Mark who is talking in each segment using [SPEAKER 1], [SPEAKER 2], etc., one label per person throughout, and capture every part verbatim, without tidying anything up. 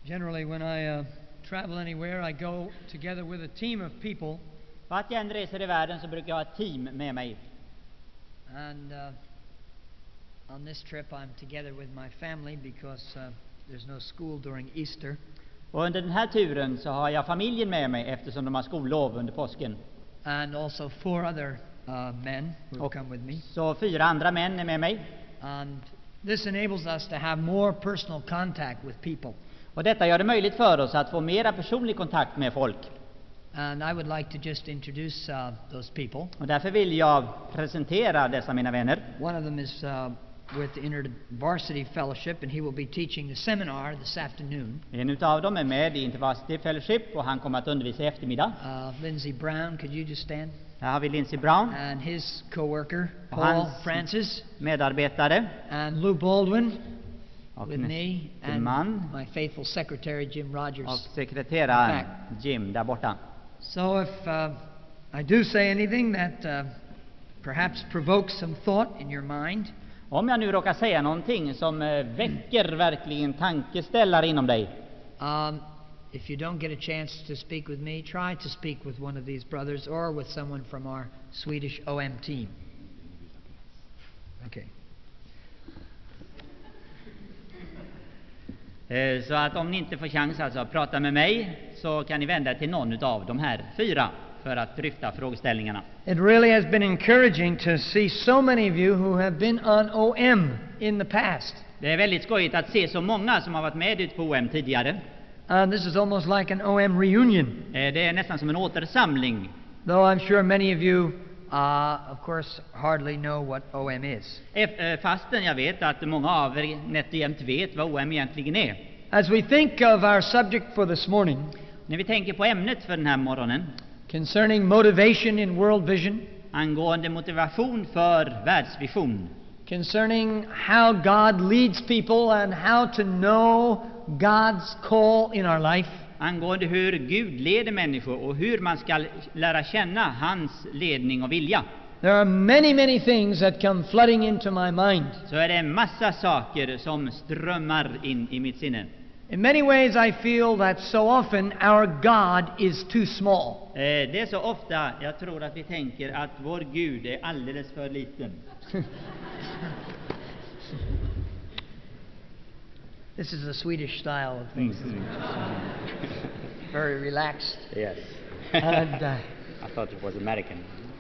[SPEAKER 1] Generally, when I uh, travel anywhere, I go together with a team of people.
[SPEAKER 2] Vart jag än reser i världen så brukar jag ha ett team med mig.
[SPEAKER 1] And uh, on this trip, I'm together with my family because uh, there's no school during Easter.
[SPEAKER 2] Och under den här turen så har jag familjen med mig eftersom de har skollov under påsken.
[SPEAKER 1] And also four other uh, men who have come with me.
[SPEAKER 2] Så fyra andra män är med mig.
[SPEAKER 1] And this enables us to have more personal contact with people.
[SPEAKER 2] Och detta gör det möjligt för oss att få mera personlig kontakt med folk.
[SPEAKER 1] And I would like to just introduce uh, those people.
[SPEAKER 2] Och därför vill jag presentera dessa mina vänner.
[SPEAKER 1] One of them is uh, with the InterVarsity Fellowship, and he will be teaching the seminar this afternoon.
[SPEAKER 2] En utav dem är med i InterVarsity Fellowship och han kommer att undervisa i eftermiddag.
[SPEAKER 1] Uh, Lindsey Brown, could you just stand?
[SPEAKER 2] Här har vi Lindsey Brown.
[SPEAKER 1] And his co-worker,
[SPEAKER 2] Och
[SPEAKER 1] Paul
[SPEAKER 2] hans
[SPEAKER 1] Francis.
[SPEAKER 2] medarbetare.
[SPEAKER 1] And Lou Baldwin
[SPEAKER 2] Och
[SPEAKER 1] with me. And
[SPEAKER 2] man.
[SPEAKER 1] my faithful secretary, Jim Rogers.
[SPEAKER 2] Och sekreteraren Jim där borta.
[SPEAKER 1] So if uh, I do say anything that uh, perhaps provokes some thought in your mind,
[SPEAKER 2] om jag nu råkar säga någonting som eh, väcker verkligen tankeställare inom dig.
[SPEAKER 1] Um, if you don't get a chance to speak with me, try to speak with one of these brothers or with someone from our Swedish O M team. Okay.
[SPEAKER 2] Eh, så att om ni inte får chans alltså att prata med mig så kan ni vända er till någon av de här fyra för att dryfta frågeställningarna.
[SPEAKER 1] It really has been encouraging to see so many of you who have been on O M in the past.
[SPEAKER 2] Det är väldigt skojigt att se så många som har varit med ut på O M tidigare.
[SPEAKER 1] Uh, this is almost like an O M reunion.
[SPEAKER 2] Eh, det är nästan som en återsamling.
[SPEAKER 1] Though I'm sure many of you, uh, of course, hardly know what O M is.
[SPEAKER 2] Eh, fastän jag vet att många av er nätt och jämt vet vad O M egentligen är.
[SPEAKER 1] As we think of our subject for this morning,
[SPEAKER 2] när vi tänker på ämnet för den här morgonen,
[SPEAKER 1] concerning motivation in world vision,
[SPEAKER 2] angående motivation för världsvision,
[SPEAKER 1] concerning how God leads people and how to know God's call in our life,
[SPEAKER 2] angående hur Gud leder människor och hur man ska lära känna hans ledning och vilja.
[SPEAKER 1] There are many, many things that come flooding into my mind.
[SPEAKER 2] Så är det en massa saker som strömmar in i mitt sinne.
[SPEAKER 1] In many ways I feel that so often our God is too small.
[SPEAKER 2] Eh, det är så ofta jag tror att vi tänker att vår Gud är alldeles för liten.
[SPEAKER 1] This is a Swedish style of things. Very relaxed.
[SPEAKER 2] Yes.
[SPEAKER 1] And, uh,
[SPEAKER 2] I thought it was American.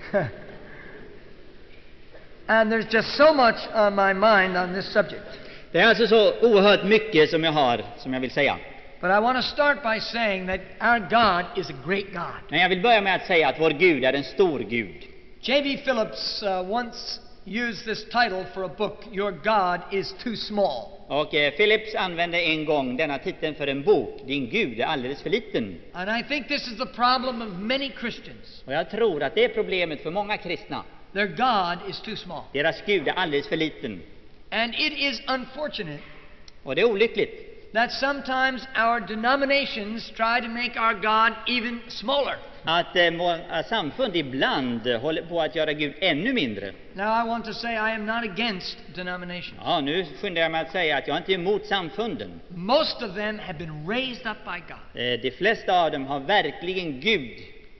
[SPEAKER 1] And there's just so much on my mind on this subject.
[SPEAKER 2] Det är alltså så oerhört mycket som jag har som jag vill säga.
[SPEAKER 1] But I want to start by saying that our God is a great God.
[SPEAKER 2] Men jag vill börja med att säga att vår Gud är en stor Gud.
[SPEAKER 1] J B Phillips uh, once used this title for a book, Your God is Too Small.
[SPEAKER 2] Och eh, Phillips använde en gång denna titeln för en bok, Din Gud är alldeles för liten.
[SPEAKER 1] And I think this is the problem of many Christians.
[SPEAKER 2] Och jag tror att det är problemet för många kristna.
[SPEAKER 1] Their God is too small.
[SPEAKER 2] Deras Gud är alldeles för liten.
[SPEAKER 1] And it is unfortunate
[SPEAKER 2] Och det är olyckligt
[SPEAKER 1] that sometimes our denominations try to make our God even smaller.
[SPEAKER 2] att eh, många samfund ibland håller på att göra Gud ännu mindre.
[SPEAKER 1] Now I want to say I am not against denominations.
[SPEAKER 2] Ja, nu skyndar jag mig att säga att jag inte är emot samfunden.
[SPEAKER 1] Most of them have been raised up by God.
[SPEAKER 2] Eh, de flesta av dem har verkligen Gud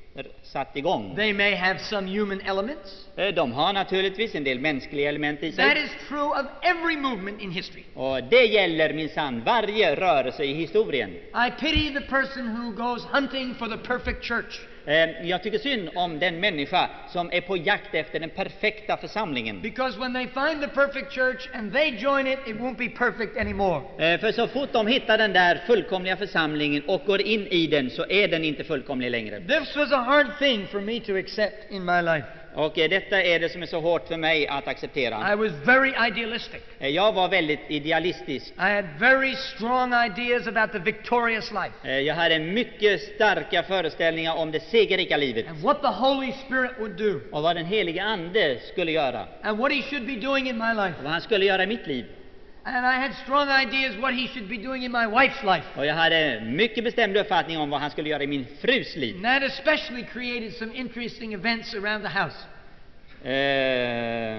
[SPEAKER 2] satt igång.
[SPEAKER 1] They may have some human elements.
[SPEAKER 2] Eh, de har naturligtvis en del mänskliga element i sig.
[SPEAKER 1] That is true of every movement in history.
[SPEAKER 2] Och det gäller minsann varje rörelse i historien.
[SPEAKER 1] I pity the person who goes hunting for the perfect church.
[SPEAKER 2] Eh, jag tycker synd om den människa som är på jakt efter den perfekta församlingen.
[SPEAKER 1] Because when they find the perfect church and they join it, it won't be perfect anymore.
[SPEAKER 2] Eh, för så fort de hittar den där fullkomliga församlingen och går in i den så är den inte fullkomlig längre.
[SPEAKER 1] This was a hard thing for me to accept in my life.
[SPEAKER 2] Och eh, detta är det som är så hårt för mig att acceptera.
[SPEAKER 1] I was very idealistic.
[SPEAKER 2] Eh, jag var väldigt idealistisk.
[SPEAKER 1] I had very strong ideas about the victorious life.
[SPEAKER 2] Eh, jag hade mycket starka föreställningar om det segerrika livet.
[SPEAKER 1] And what the Holy Spirit would do.
[SPEAKER 2] Och vad den helige ande skulle göra.
[SPEAKER 1] And what he should be doing in my life.
[SPEAKER 2] Och vad han skulle göra i mitt liv.
[SPEAKER 1] And I had strong ideas what he should be doing in my wife's life.
[SPEAKER 2] Och jag hade mycket bestämd uppfattning om vad han skulle göra i min frus liv.
[SPEAKER 1] And that especially created some interesting events around the house.
[SPEAKER 2] Eh,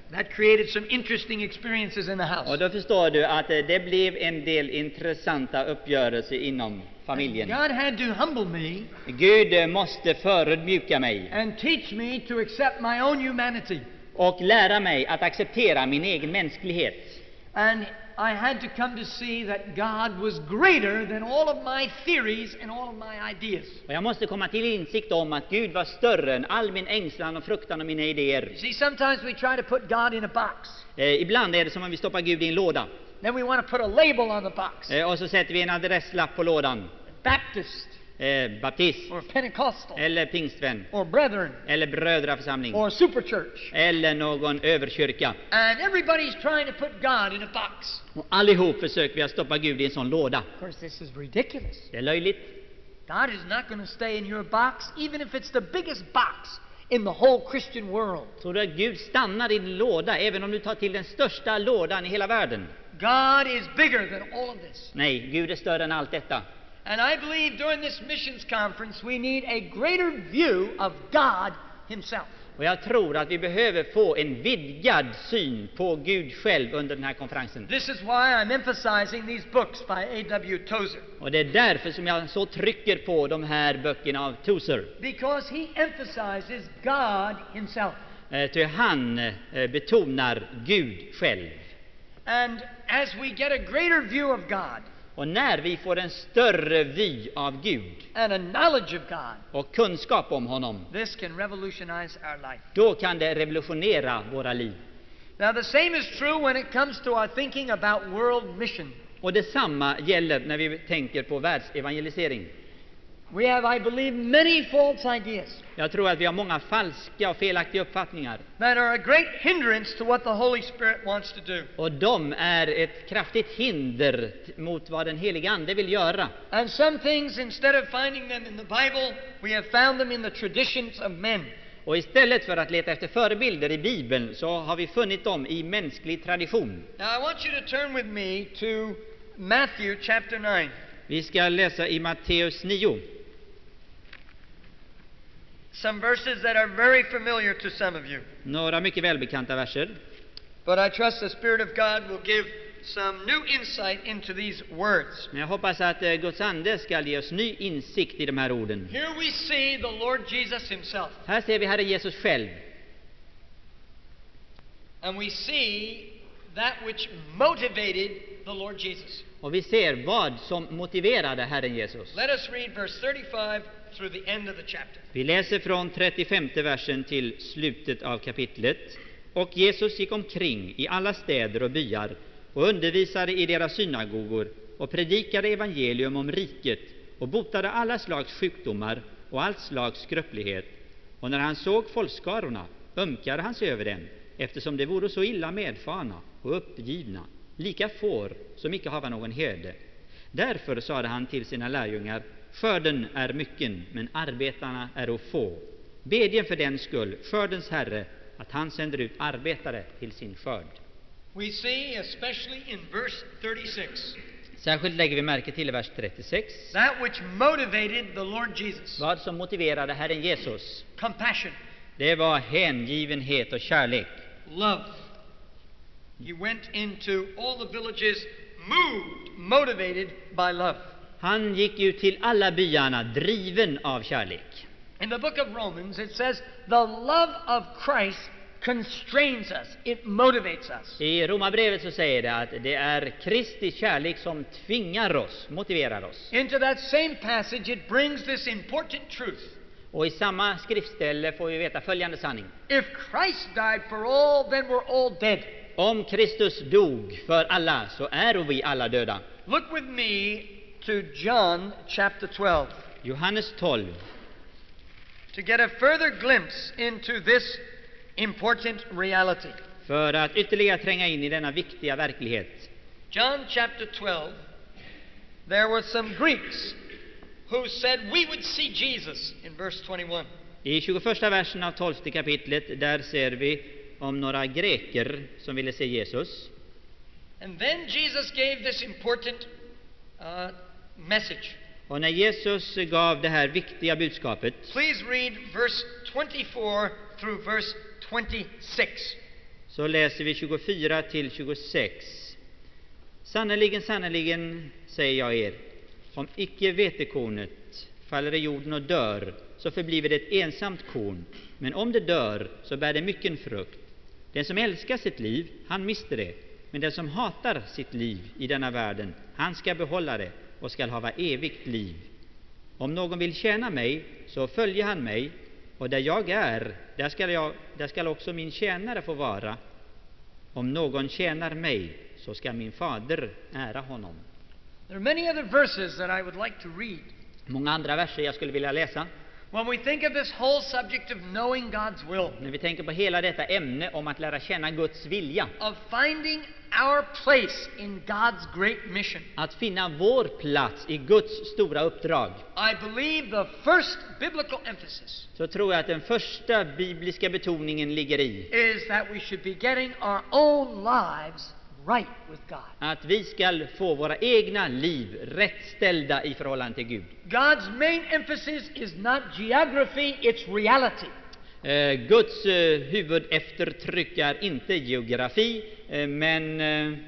[SPEAKER 1] That created some interesting experiences in the house.
[SPEAKER 2] Och då förstår du att eh, det blev en del intressanta uppgörelser inom familjen.
[SPEAKER 1] God had to humble me
[SPEAKER 2] Gud eh, måste förödmjuka mig
[SPEAKER 1] and teach me to accept my own humanity.
[SPEAKER 2] och lära mig att acceptera min egen mänsklighet.
[SPEAKER 1] And I had to come to see that God was greater than all of my theories and all of my ideas.
[SPEAKER 2] Och jag måste komma till insikt om att Gud var större än all min ängslan och fruktan och mina idéer.
[SPEAKER 1] You see, sometimes we try to put God in a box.
[SPEAKER 2] Eh, ibland är det som om vi stoppar Gud i en låda.
[SPEAKER 1] Then we want to put a label on the box.
[SPEAKER 2] Eh, och så sätter vi en adresslapp på lådan.
[SPEAKER 1] Baptist,
[SPEAKER 2] Eh, baptist,
[SPEAKER 1] or Pentecostal,
[SPEAKER 2] eller pingstvän,
[SPEAKER 1] or brethren,
[SPEAKER 2] eller brödraförsamling,
[SPEAKER 1] or superchurch.
[SPEAKER 2] eller någon överkyrka.
[SPEAKER 1] And everybody's trying to put God in a box.
[SPEAKER 2] Och allihop försöker vi att stoppa Gud i en sån låda.
[SPEAKER 1] Of course, this is ridiculous.
[SPEAKER 2] Det är löjligt.
[SPEAKER 1] God is not going to stay in your box, even if it's the biggest box in the whole Christian world.
[SPEAKER 2] Tror du att Gud stannar i din låda även om du tar till den största lådan i hela världen?
[SPEAKER 1] God is bigger than all of this.
[SPEAKER 2] Nej, Gud är större än allt detta.
[SPEAKER 1] And I believe during this missions conference we need a greater view of God himself.
[SPEAKER 2] Och jag tror att vi behöver få en vidgad syn på Gud själv under den här konferensen.
[SPEAKER 1] This is why I'm emphasizing these books by A W Tozer.
[SPEAKER 2] Och det är därför som jag så trycker på de här böckerna av Tozer.
[SPEAKER 1] Because he emphasizes God himself.
[SPEAKER 2] Eh, Ty han eh, betonar Gud själv.
[SPEAKER 1] And as we get a greater view of God
[SPEAKER 2] Och när vi får en större vy av Gud
[SPEAKER 1] and a knowledge of God,
[SPEAKER 2] och kunskap om honom,
[SPEAKER 1] this can revolutionize our life.
[SPEAKER 2] då kan det revolutionera våra liv.
[SPEAKER 1] Now the same is true when it comes to our thinking about world mission.
[SPEAKER 2] Och detsamma gäller när vi tänker på världsevangelisering.
[SPEAKER 1] We have, I believe, many false ideas
[SPEAKER 2] Jag tror att vi har många falska och felaktiga uppfattningar.
[SPEAKER 1] that are a great hindrance to what the Holy Spirit wants to do.
[SPEAKER 2] Och de är ett kraftigt hinder t- mot vad den heliga Ande vill göra.
[SPEAKER 1] And some things, instead of finding them in the Bible, we have found them in the traditions of men.
[SPEAKER 2] Och istället för att leta efter förebilder i Bibeln så har vi funnit dem i mänsklig tradition.
[SPEAKER 1] Now I want you to turn with me to Matthew chapter nine.
[SPEAKER 2] Vi ska läsa i Matteus nio.
[SPEAKER 1] Some verses that are very familiar to some of you.
[SPEAKER 2] Några mycket välbekanta verser.
[SPEAKER 1] But I trust the Spirit of God will give some new insight into these words.
[SPEAKER 2] Men jag hoppas att eh, Guds ande ska ge oss ny insikt i de här orden.
[SPEAKER 1] Here we see the Lord Jesus himself.
[SPEAKER 2] Här ser vi Herre Jesus själv.
[SPEAKER 1] And we see that which motivated the Lord Jesus.
[SPEAKER 2] Och vi ser vad som motiverade Herren Jesus.
[SPEAKER 1] Let us read verse thirty-five through the end of the chapter.
[SPEAKER 2] Vi läser från trettiofemte versen till slutet av kapitlet. Och Jesus gick omkring i alla städer och byar och undervisade i deras synagogor och predikade evangelium om riket och botade alla slags sjukdomar och all slags skröplighet. Och när han såg folkskarorna ömkade han sig över dem, eftersom de vore så illa medfarna och uppgivna, lika får som icke hava någon herde. Därför sade han till sina lärjungar: skörden är mycken, men arbetarna är få. Bedjen för den skull, skördens Herre, att han sänder ut arbetare till sin skörd.
[SPEAKER 1] We see, especially in verse thirty-six,
[SPEAKER 2] Särskilt lägger vi märke till i vers trettiosex
[SPEAKER 1] that which motivated the Lord Jesus.
[SPEAKER 2] vad som motiverade Herren Jesus.
[SPEAKER 1] Compassion,
[SPEAKER 2] Det var hängivenhet och kärlek.
[SPEAKER 1] love. He went into all the villages moved, motivated by love.
[SPEAKER 2] Han gick ut till alla byarna driven av kärlek.
[SPEAKER 1] In the book of Romans it says the love of Christ constrains us, it motivates us.
[SPEAKER 2] I Romarbrevet så säger det att det är Kristi kärlek som tvingar oss, motiverar oss.
[SPEAKER 1] Into that same passage it brings this important truth.
[SPEAKER 2] Och i samma skriftställe får vi veta följande sanning.
[SPEAKER 1] If Christ died for all, then we're all dead.
[SPEAKER 2] Om Kristus dog för alla så är vi alla döda.
[SPEAKER 1] Look with me to John chapter twelve
[SPEAKER 2] Johannes tolv.
[SPEAKER 1] to get a further glimpse into this important reality.
[SPEAKER 2] För att ytterligare tränga in i denna viktiga verklighet.
[SPEAKER 1] John chapter twelve, there were some Greeks who said we would see Jesus in verse twenty-one.
[SPEAKER 2] I tjugoförsta versen av tolfte kapitlet där ser vi om några greker som ville se Jesus.
[SPEAKER 1] And then Jesus gave this important uh, message.
[SPEAKER 2] Och när Jesus gav det här viktiga budskapet
[SPEAKER 1] Please read verse twenty-four through verse twenty-six.
[SPEAKER 2] så läser vi tjugofyra till tjugosex. Sannerligen, sannerligen, säger jag er, om icke vetekornet faller i jorden och dör, så förblir det ett ensamt korn. Men om det dör, så bär det mycken frukt. Den som älskar sitt liv, han mister det. Men den som hatar sitt liv i denna världen, han ska behålla det och ska hava evigt liv. Om någon vill tjäna mig, så följer han mig, och där jag är, där skall, jag, där skall också min tjänare få vara. Om någon tjänar mig, så ska min fader ära honom.
[SPEAKER 3] There are many other verses that I would like to read.
[SPEAKER 2] Många andra verser jag skulle vilja läsa.
[SPEAKER 3] When we think of this whole subject of knowing God's will,
[SPEAKER 2] När vi tänker på hela detta ämne om att lära känna Guds vilja,
[SPEAKER 3] of finding our place in God's great mission,
[SPEAKER 2] att finna vår plats i Guds stora uppdrag,
[SPEAKER 3] I believe the first biblical emphasis
[SPEAKER 2] så tror jag att den första bibliska betoningen ligger i
[SPEAKER 3] is that we should be getting our own lives right with God.
[SPEAKER 2] att vi ska få våra egna liv rättställda i förhållande till Gud.
[SPEAKER 3] God's main emphasis is not geography, it's reality.
[SPEAKER 2] Eh, Guds eh, huvudeftertryck är inte geografi, eh, men eh,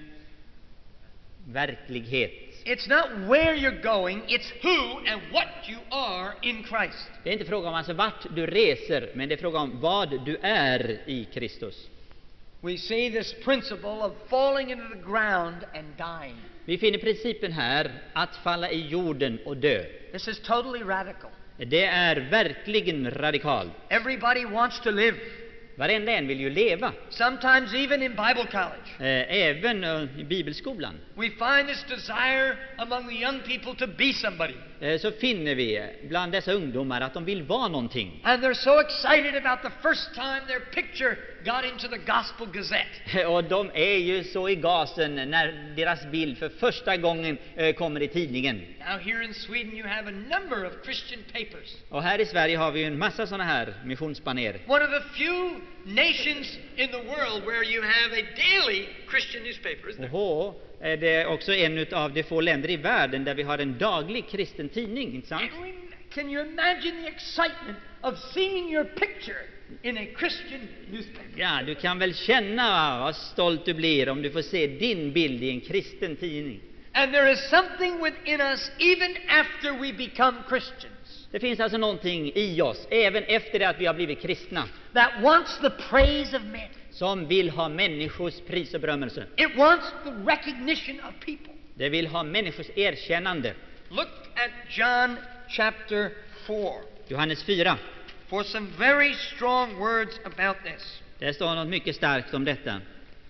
[SPEAKER 2] verklighet.
[SPEAKER 3] It's not where you're going, it's who and what you are in Christ.
[SPEAKER 2] Det är inte fråga om alltså vart du reser, men det är fråga om vad du är i Kristus.
[SPEAKER 3] We see this principle of falling into the ground and dying.
[SPEAKER 2] Vi finner principen här att falla i jorden och dö.
[SPEAKER 3] This is totally radical.
[SPEAKER 2] Det är verkligen radikalt.
[SPEAKER 3] Everybody wants to live.
[SPEAKER 2] Varenda en vill ju leva,
[SPEAKER 3] Sometimes even in Bible college.
[SPEAKER 2] eh, även eh, i bibelskolan.
[SPEAKER 3] We find this desire among the young people to be somebody.
[SPEAKER 2] Eh, så finner vi bland dessa ungdomar att de vill vara någonting.
[SPEAKER 3] And they're so excited about the first time their picture got into the Gospel Gazette.
[SPEAKER 2] Och de är ju så i gasen när deras bild för första gången eh, kommer i tidningen.
[SPEAKER 3] Now here in Sweden you have a number of Christian papers.
[SPEAKER 2] Och här i Sverige har vi ju en massa sådana här missionsbaner.
[SPEAKER 3] One of the few nations in the world where you have a daily Christian newspaper, isn't there?
[SPEAKER 2] Och är det också en av de få länder i världen där vi har en daglig kristen tidning, inte sant?
[SPEAKER 3] And we- Can you imagine the excitement of seeing your picture in a Christian newspaper?
[SPEAKER 2] Ja, du kan väl känna vad stolt du blir om du får se din bild i en kristen tidning.
[SPEAKER 3] And there is something within us even after we become Christians
[SPEAKER 2] Det finns alltså någonting i oss, även efter det att vi har blivit kristna,
[SPEAKER 3] that wants the praise of men.
[SPEAKER 2] som vill ha människors pris och berömmelse.
[SPEAKER 3] It wants the recognition of people.
[SPEAKER 2] Det vill ha människors erkännande.
[SPEAKER 3] Look at John chapter four
[SPEAKER 2] Johannes fyra.
[SPEAKER 3] for some very strong words about this.
[SPEAKER 2] Det står något mycket starkt om detta.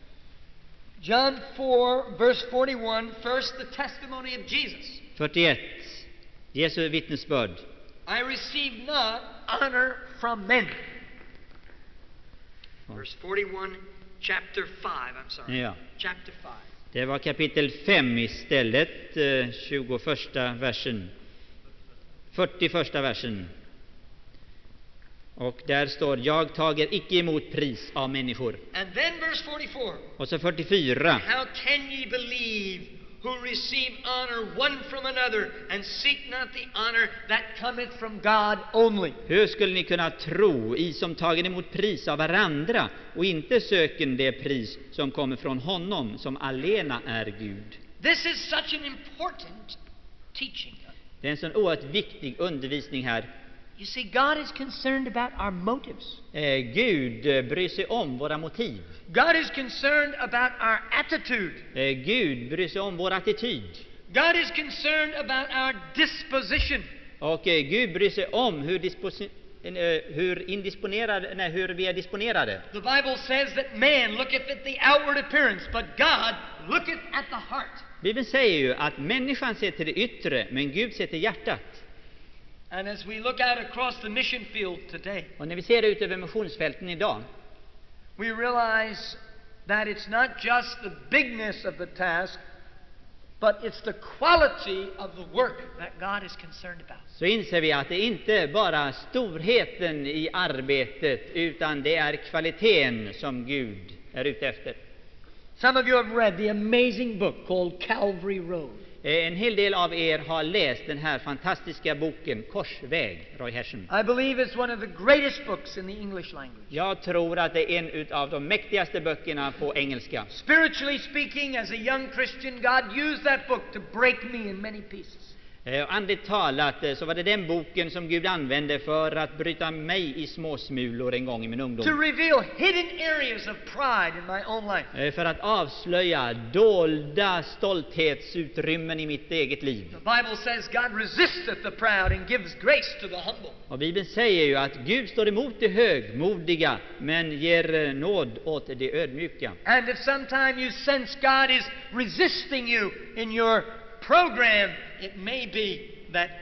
[SPEAKER 3] John four, verse forty-one, first the testimony of Jesus.
[SPEAKER 2] fyrtioett. Jesu vittnesbörd.
[SPEAKER 3] I receive not honor from men. Verse forty-one, chapter five, I'm sorry.
[SPEAKER 2] Ja.
[SPEAKER 3] Chapter five.
[SPEAKER 2] Det var kapitel fem istället, eh, tjugoförsta versen. fyrtioförsta versen. Och där står: jag tager icke emot pris av människor.
[SPEAKER 3] And then verse forty-four.
[SPEAKER 2] Och så fyrtiofyra.
[SPEAKER 3] How can ye believe who receive honor one from another and seek not the honor that cometh from God only?
[SPEAKER 2] Hur skulle ni kunna tro, i som tagen emot pris av varandra och inte söken det pris som kommer från honom som allena är Gud?
[SPEAKER 3] This is such an important teaching.
[SPEAKER 2] Det är en sån oerhört viktig undervisning här.
[SPEAKER 3] You see, God is concerned about our motives.
[SPEAKER 2] Eh, Gud eh, bryr sig om våra motiv.
[SPEAKER 3] God is concerned about our attitude.
[SPEAKER 2] Eh, Gud bryr sig om vår attityd.
[SPEAKER 3] God is concerned about our disposition.
[SPEAKER 2] Och eh, Gud bryr sig om hur, disposi- eh, hur, indisponerade, nej, hur vi är disponerade.
[SPEAKER 3] The Bible says that man looketh at the outward appearance, but God looketh at the heart.
[SPEAKER 2] Bibeln säger ju att människan ser till det yttre, men Gud ser till hjärtat.
[SPEAKER 3] And as we look out across the mission field today,
[SPEAKER 2] Och när vi ser ut över missionsfälten idag,
[SPEAKER 3] we realize that it's not just the bigness of the task, but it's the quality of the work that God is concerned about.
[SPEAKER 2] så inser vi att det inte bara är storheten i arbetet, utan det är kvaliteten som Gud är ute efter.
[SPEAKER 3] Some of you have read the amazing book called Calvary Road.
[SPEAKER 2] Eh, En hel del av er har läst den här fantastiska boken Korsväg, Roy Hersen.
[SPEAKER 3] I believe it's one of the greatest books in the English language.
[SPEAKER 2] Jag tror att det är en av de mäktigaste böckerna på engelska.
[SPEAKER 3] Spiritually speaking, as a young Christian, God used that book to break me in many pieces.
[SPEAKER 2] Eh, Andligt talat eh, så var det den boken som Gud använde för att bryta mig i små smulor en gång i min
[SPEAKER 3] To
[SPEAKER 2] ungdom.
[SPEAKER 3] reveal hidden areas of pride in my own life.
[SPEAKER 2] Eh, För att avslöja dolda stolthetsutrymmen i mitt eget liv.
[SPEAKER 3] The Bible says God resisteth the proud and gives grace to the humble.
[SPEAKER 2] Och Bibeln säger ju att Gud står emot de högmodiga men ger eh, nåd åt de ödmjuka.
[SPEAKER 3] And if sometime you sense God is resisting you in your program, it may be that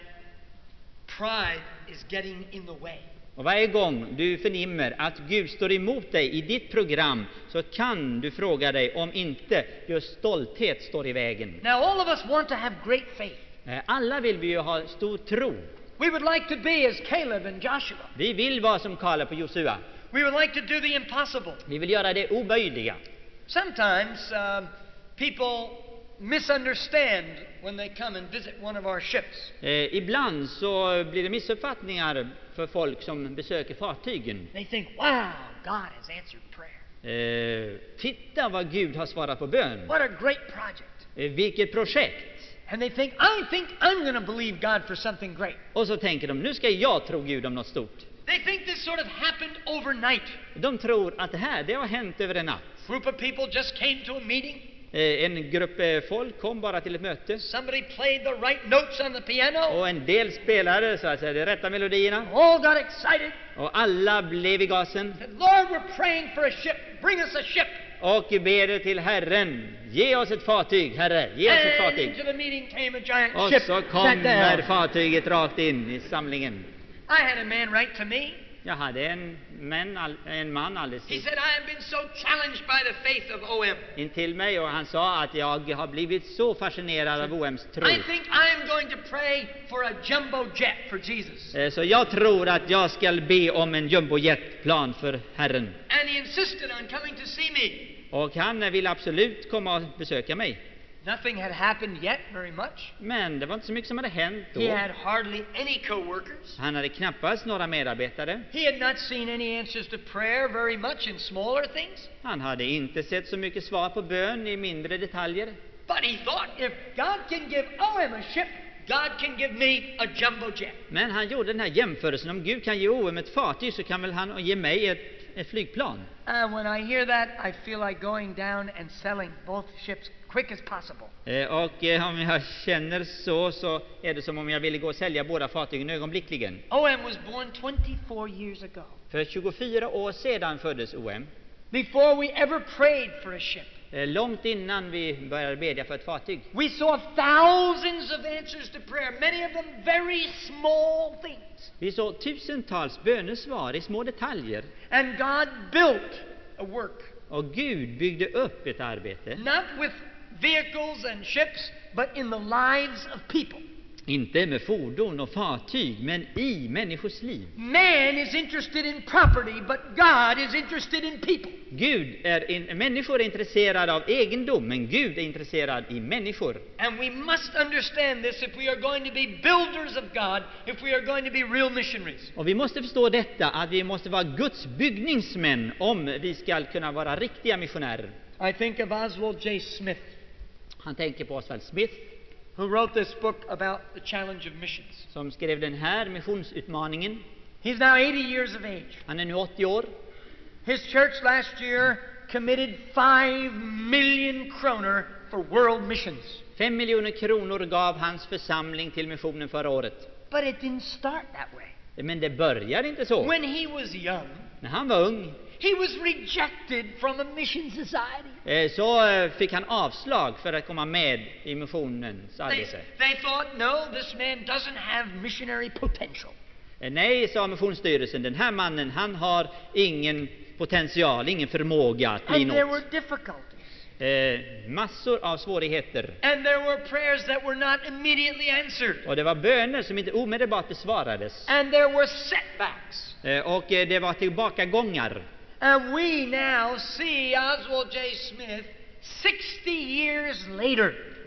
[SPEAKER 3] pride is getting in the way.
[SPEAKER 2] Och varje gång du förnimmer att Gud står emot dig i ditt program så kan du fråga dig om inte just stolthet står i vägen.
[SPEAKER 3] Now, all of us want to have great faith.
[SPEAKER 2] Eh, Alla vill vi ju ha stor tro.
[SPEAKER 3] We would like to be as Caleb and Joshua.
[SPEAKER 2] Vi vill vara som Kaleb och Josua.
[SPEAKER 3] We would like to do the impossible.
[SPEAKER 2] Vi vill göra det omöjliga.
[SPEAKER 3] Sometimes um, people misunderstand when they come and visit one of our ships.
[SPEAKER 2] Eh, ibland så blir det missuppfattningar för folk som besöker fartygen.
[SPEAKER 3] They think, wow, God has answered prayer.
[SPEAKER 2] Eh, titta vad Gud har svarat på bön.
[SPEAKER 3] What a great project.
[SPEAKER 2] Eh, vilket projekt.
[SPEAKER 3] And they think, I think I'm going to believe God for something great.
[SPEAKER 2] Och så tänker de, nu ska jag tro Gud om något stort.
[SPEAKER 3] They think this sort of happened overnight.
[SPEAKER 2] De tror att det här, det har hänt över en natt.
[SPEAKER 3] Group of people just came to a meeting.
[SPEAKER 2] Eh, en grupp eh, folk kom bara till ett möte.
[SPEAKER 3] Somebody played the right notes on the piano.
[SPEAKER 2] Och en del spelade så att säga de rätta melodierna.
[SPEAKER 3] All got excited.
[SPEAKER 2] Och alla blev i gasen.
[SPEAKER 3] Said, Lord, we're praying for a ship. Bring us a ship.
[SPEAKER 2] Och ber till Herren, ge oss ett fartyg, Herre, ge oss ett
[SPEAKER 3] And
[SPEAKER 2] fartyg.
[SPEAKER 3] into the meeting came a giant
[SPEAKER 2] Och
[SPEAKER 3] ship.
[SPEAKER 2] så
[SPEAKER 3] Sat
[SPEAKER 2] kommer
[SPEAKER 3] down.
[SPEAKER 2] fartyget rakt in i samlingen.
[SPEAKER 3] I had a man write to me.
[SPEAKER 2] Jag hade en, man, all- en man alldeles
[SPEAKER 3] He said, I have been so challenged by the faith of O M.
[SPEAKER 2] in till mig och han sa att jag har blivit så fascinerad av O M's tro.
[SPEAKER 3] I think I am going to pray for a jumbo jet for Jesus.
[SPEAKER 2] Eh, Så jag tror att jag ska be om en jumbojetplan för Herren.
[SPEAKER 3] And he insisted on coming to see me.
[SPEAKER 2] Och han vill absolut komma och besöka mig.
[SPEAKER 3] Nothing had happened yet very much.
[SPEAKER 2] Men det var inte så mycket som hade hänt
[SPEAKER 3] He
[SPEAKER 2] då.
[SPEAKER 3] had hardly any co-workers.
[SPEAKER 2] Han hade knappast några medarbetare.
[SPEAKER 3] He had not seen any answers to prayer very much in smaller things.
[SPEAKER 2] Han hade inte sett så mycket svar på bön i mindre detaljer.
[SPEAKER 3] But he thought, if God can give O M a ship, God can give me a jumbo jet.
[SPEAKER 2] Men han gjorde den här jämförelsen. Om Gud kan ge O M ett fartyg så kan väl han ge mig ett, ett flygplan.
[SPEAKER 3] And when I hear that, I feel like going down and selling both ships quick as possible.
[SPEAKER 2] Eh, Och eh, om jag känner så, så är det som om jag ville gå och sälja båda fartygen ögonblickligen.
[SPEAKER 3] O M was born twenty-four years ago.
[SPEAKER 2] För tjugofyra år sedan föddes O M.
[SPEAKER 3] Before we ever prayed for a ship,
[SPEAKER 2] Eh, Långt innan vi började bedja för ett fartyg.
[SPEAKER 3] we saw thousands of answers to prayer, many of them very small things.
[SPEAKER 2] Vi såg tusentals bönesvar i små detaljer.
[SPEAKER 3] And God built a work,
[SPEAKER 2] Och Gud byggde upp ett arbete.
[SPEAKER 3] not with vehicles and ships, but in the lives of people.
[SPEAKER 2] Inte med fordon och fartyg, men i människors liv.
[SPEAKER 3] Man is interested in property, but God is interested in people.
[SPEAKER 2] Gud är in, människor är intresserade av egendom, men Gud är intresserad i människor.
[SPEAKER 3] And we must understand this if we are going to be builders of God, if we are going to be real missionaries.
[SPEAKER 2] Och vi måste förstå detta, att vi måste vara Guds byggningsmän om vi ska kunna vara riktiga missionärer.
[SPEAKER 3] I think of Oswald J. Smith,
[SPEAKER 2] Han tänker på Oswald Smith,
[SPEAKER 3] who wrote this book about the challenge of missions.
[SPEAKER 2] som skrev den här missionsutmaningen.
[SPEAKER 3] He's now eighty years of age.
[SPEAKER 2] Han är nu åttio år.
[SPEAKER 3] His church last year committed five million kroner for world missions.
[SPEAKER 2] Fem miljoner kronor gav hans församling till missionen förra året.
[SPEAKER 3] But it didn't start that way.
[SPEAKER 2] Men det började inte så.
[SPEAKER 3] When he was young,
[SPEAKER 2] När han var ung
[SPEAKER 3] he was rejected from a mission society.
[SPEAKER 2] eh, så eh, fick han avslag för att komma med i missionens
[SPEAKER 3] They,
[SPEAKER 2] arbete.
[SPEAKER 3] they thought, no, this man doesn't have missionary potential.
[SPEAKER 2] Eh, Nej, sa missionsstyrelsen, den här mannen, han har ingen potential, ingen förmåga att bli
[SPEAKER 3] And there were
[SPEAKER 2] något.
[SPEAKER 3] difficulties.
[SPEAKER 2] Eh, massor av svårigheter.
[SPEAKER 3] And there were prayers that were not immediately answered.
[SPEAKER 2] Och det var böner som inte omedelbart besvarades.
[SPEAKER 3] And there were setbacks.
[SPEAKER 2] Eh, och eh, det var tillbakagångar.
[SPEAKER 3] And we now see Oswald J. Smith sixty years later.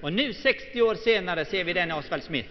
[SPEAKER 2] Och nu sextio år senare ser vi den Oswald Smith.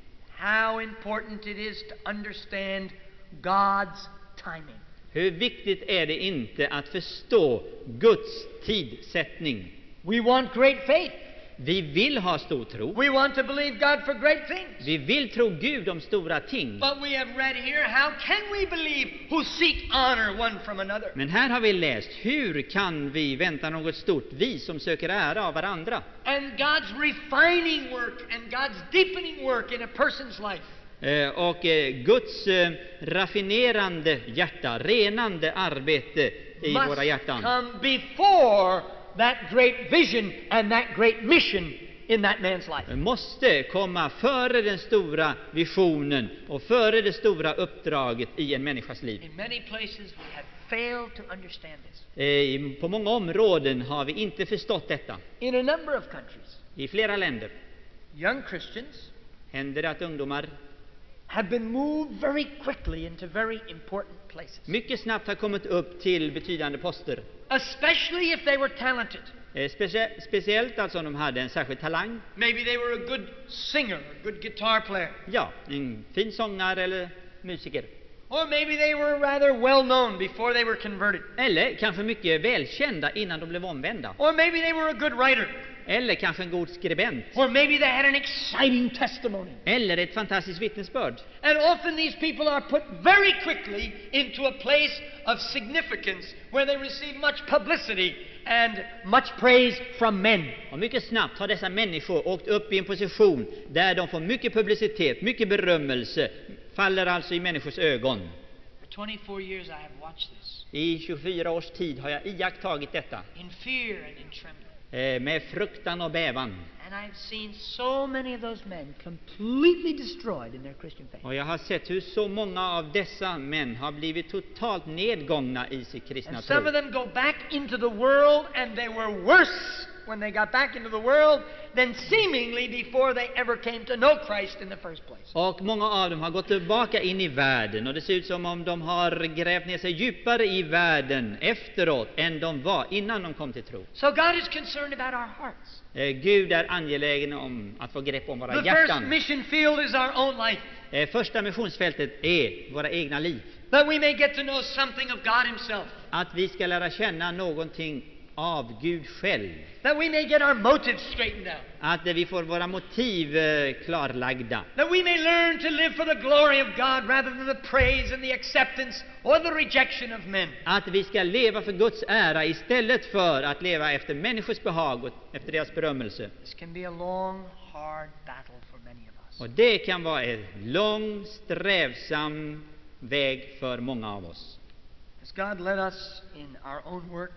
[SPEAKER 3] How important it is to understand God's timing.
[SPEAKER 2] Hur viktigt är det inte att förstå Guds tidsättning?
[SPEAKER 3] We want great faith.
[SPEAKER 2] Vi vill ha stor tro.
[SPEAKER 3] We want to believe God for great things.
[SPEAKER 2] Vi vill tro Gud om stora ting.
[SPEAKER 3] But we have read here, how can we believe who seek honor one from another?
[SPEAKER 2] Men här har vi läst, hur kan vi vänta något stort, vi som söker ära av varandra?
[SPEAKER 3] And God's refining work and God's deepening work in a person's life.
[SPEAKER 2] Eh, och eh, Guds eh, raffinerande hjärta, renande arbete i våra
[SPEAKER 3] Must
[SPEAKER 2] hjärtan
[SPEAKER 3] come before that great vision and that great mission in that man's life.
[SPEAKER 2] måste komma före den stora visionen och före det stora uppdraget i en människas liv.
[SPEAKER 3] In many places we have failed to understand this.
[SPEAKER 2] Eh, på många områden har vi inte förstått detta.
[SPEAKER 3] In a number of countries,
[SPEAKER 2] I flera länder
[SPEAKER 3] young Christians
[SPEAKER 2] händer det att ungdomar
[SPEAKER 3] have been moved very quickly into very important places.
[SPEAKER 2] mycket snabbt har kommit upp till betydande poster.
[SPEAKER 3] Especially if they were talented.
[SPEAKER 2] Eh, specie- speciellt alltså om de hade en särskild talang.
[SPEAKER 3] Maybe they were a good singer, a good guitar player.
[SPEAKER 2] Ja, en fin sångare eller musiker.
[SPEAKER 3] Or maybe they were rather well known before they were converted.
[SPEAKER 2] Eller kanske mycket välkända innan de blev omvända.
[SPEAKER 3] Or maybe they were a good writer.
[SPEAKER 2] Eller kanske en god skribent.
[SPEAKER 3] Or maybe they had an exciting testimony.
[SPEAKER 2] Eller ett fantastiskt vittnesbörd.
[SPEAKER 3] And often these people are put very quickly into a place of significance where they receive much publicity and much praise from men.
[SPEAKER 2] Och mycket snabbt har dessa människor åkt upp i en position där de får mycket publicitet, mycket berömmelse, faller alltså i människors ögon.
[SPEAKER 3] For twenty-four years I have watched this
[SPEAKER 2] I tjugofyra års tid har jag iakttagit detta
[SPEAKER 3] in fear and in trembling.
[SPEAKER 2] eh, med fruktan och bävan.
[SPEAKER 3] And I've seen so many of those men completely destroyed in their Christian faith.
[SPEAKER 2] Och jag har sett hur så många av dessa män har blivit totalt nedgångna i sitt kristna
[SPEAKER 3] And some
[SPEAKER 2] tro.
[SPEAKER 3] of them go back into the world and they were worse when they got back into the world than seemingly before they ever came to know Christ in the first place.
[SPEAKER 2] Och många av dem har gått tillbaka in i världen och det ser ut som om de har grävt ner sig djupare i världen efteråt än de var innan de kom till tro.
[SPEAKER 3] So God is concerned about our hearts.
[SPEAKER 2] Eh, Gud är angelägen om att få grepp om
[SPEAKER 3] The
[SPEAKER 2] våra
[SPEAKER 3] first
[SPEAKER 2] hjärtan.
[SPEAKER 3] mission field is our own life,
[SPEAKER 2] Eh, Första missionsfältet är våra egna liv.
[SPEAKER 3] that we may get to know something of God himself,
[SPEAKER 2] Att vi ska lära känna någonting av Gud själv.
[SPEAKER 3] that we may get our motives straightened out,
[SPEAKER 2] Att eh, vi får våra motiv eh, klarlagda.
[SPEAKER 3] that we may learn to live for the glory of God rather than the praise and the acceptance or the rejection of men.
[SPEAKER 2] Att vi ska leva för Guds ära istället för att leva efter människors behag och efter deras berömmelse.
[SPEAKER 3] This can be a long, hard battle for many of us.
[SPEAKER 2] Och det kan vara en lång, strävsam väg för många av oss.
[SPEAKER 3] As God led us in our own work,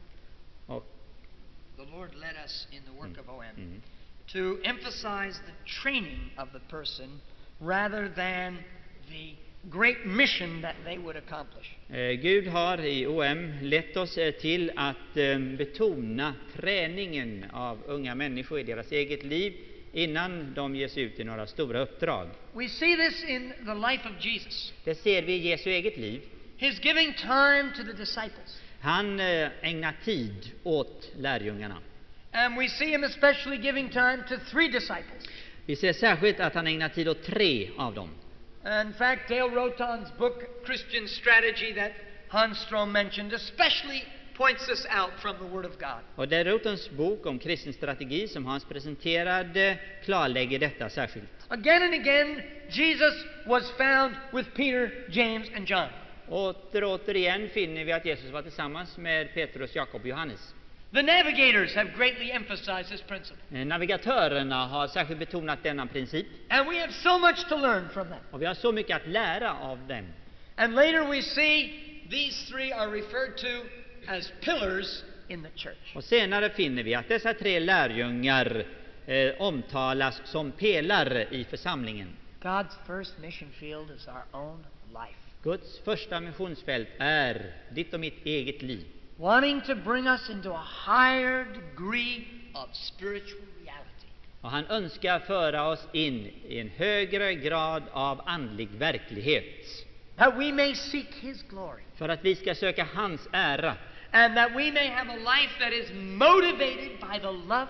[SPEAKER 2] Och,
[SPEAKER 3] the Lord led us in the work of O M
[SPEAKER 2] mm,
[SPEAKER 3] to emphasize the training of the person rather than the great mission that they would accomplish.
[SPEAKER 2] eh, Gud har i O M lett oss eh, till att eh, betona träningen av unga människor i deras eget liv innan de ger sig ut i några stora uppdrag.
[SPEAKER 3] We see this in the life of Jesus.
[SPEAKER 2] Det ser vi i Jesu eget liv.
[SPEAKER 3] His giving time to the disciples.
[SPEAKER 2] Han eh, ägnar tid åt lärjungarna.
[SPEAKER 3] And we see him especially giving time to three disciples.
[SPEAKER 2] Vi ser särskilt att han ägnar tid åt tre av dem.
[SPEAKER 3] In fact, Dale Roton's book, Christian Strategy, that Hans Strom mentioned, especially points this out from the Word of God.
[SPEAKER 2] Och det är Rotons bok om kristen strategi som Hans presenterade klarlägger detta särskilt.
[SPEAKER 3] Again and again, Jesus was found with Peter, James, and John.
[SPEAKER 2] Åter och återigen finner vi att Jesus var tillsammans med Petrus, Jakob och Johannes.
[SPEAKER 3] The navigators have greatly emphasized this principle.
[SPEAKER 2] Eh, Navigatörerna har särskilt betonat denna princip.
[SPEAKER 3] And we have so much to learn from them.
[SPEAKER 2] Och vi har så mycket att lära av dem.
[SPEAKER 3] And later we see these three are referred to as pillars in the church.
[SPEAKER 2] Och senare finner vi att dessa tre lärjungar eh, omtalas som pelare i församlingen.
[SPEAKER 3] God's first mission field is our own life.
[SPEAKER 2] Guds första missionsfält är ditt och mitt eget liv.
[SPEAKER 3] Wanting to bring us into a higher degree of spiritual reality.
[SPEAKER 2] Och han önskar föra oss in i en högre grad av andlig verklighet.
[SPEAKER 3] That we may seek His glory.
[SPEAKER 2] För att vi ska söka hans ära.
[SPEAKER 3] And that we may have a life that is motivated by the love of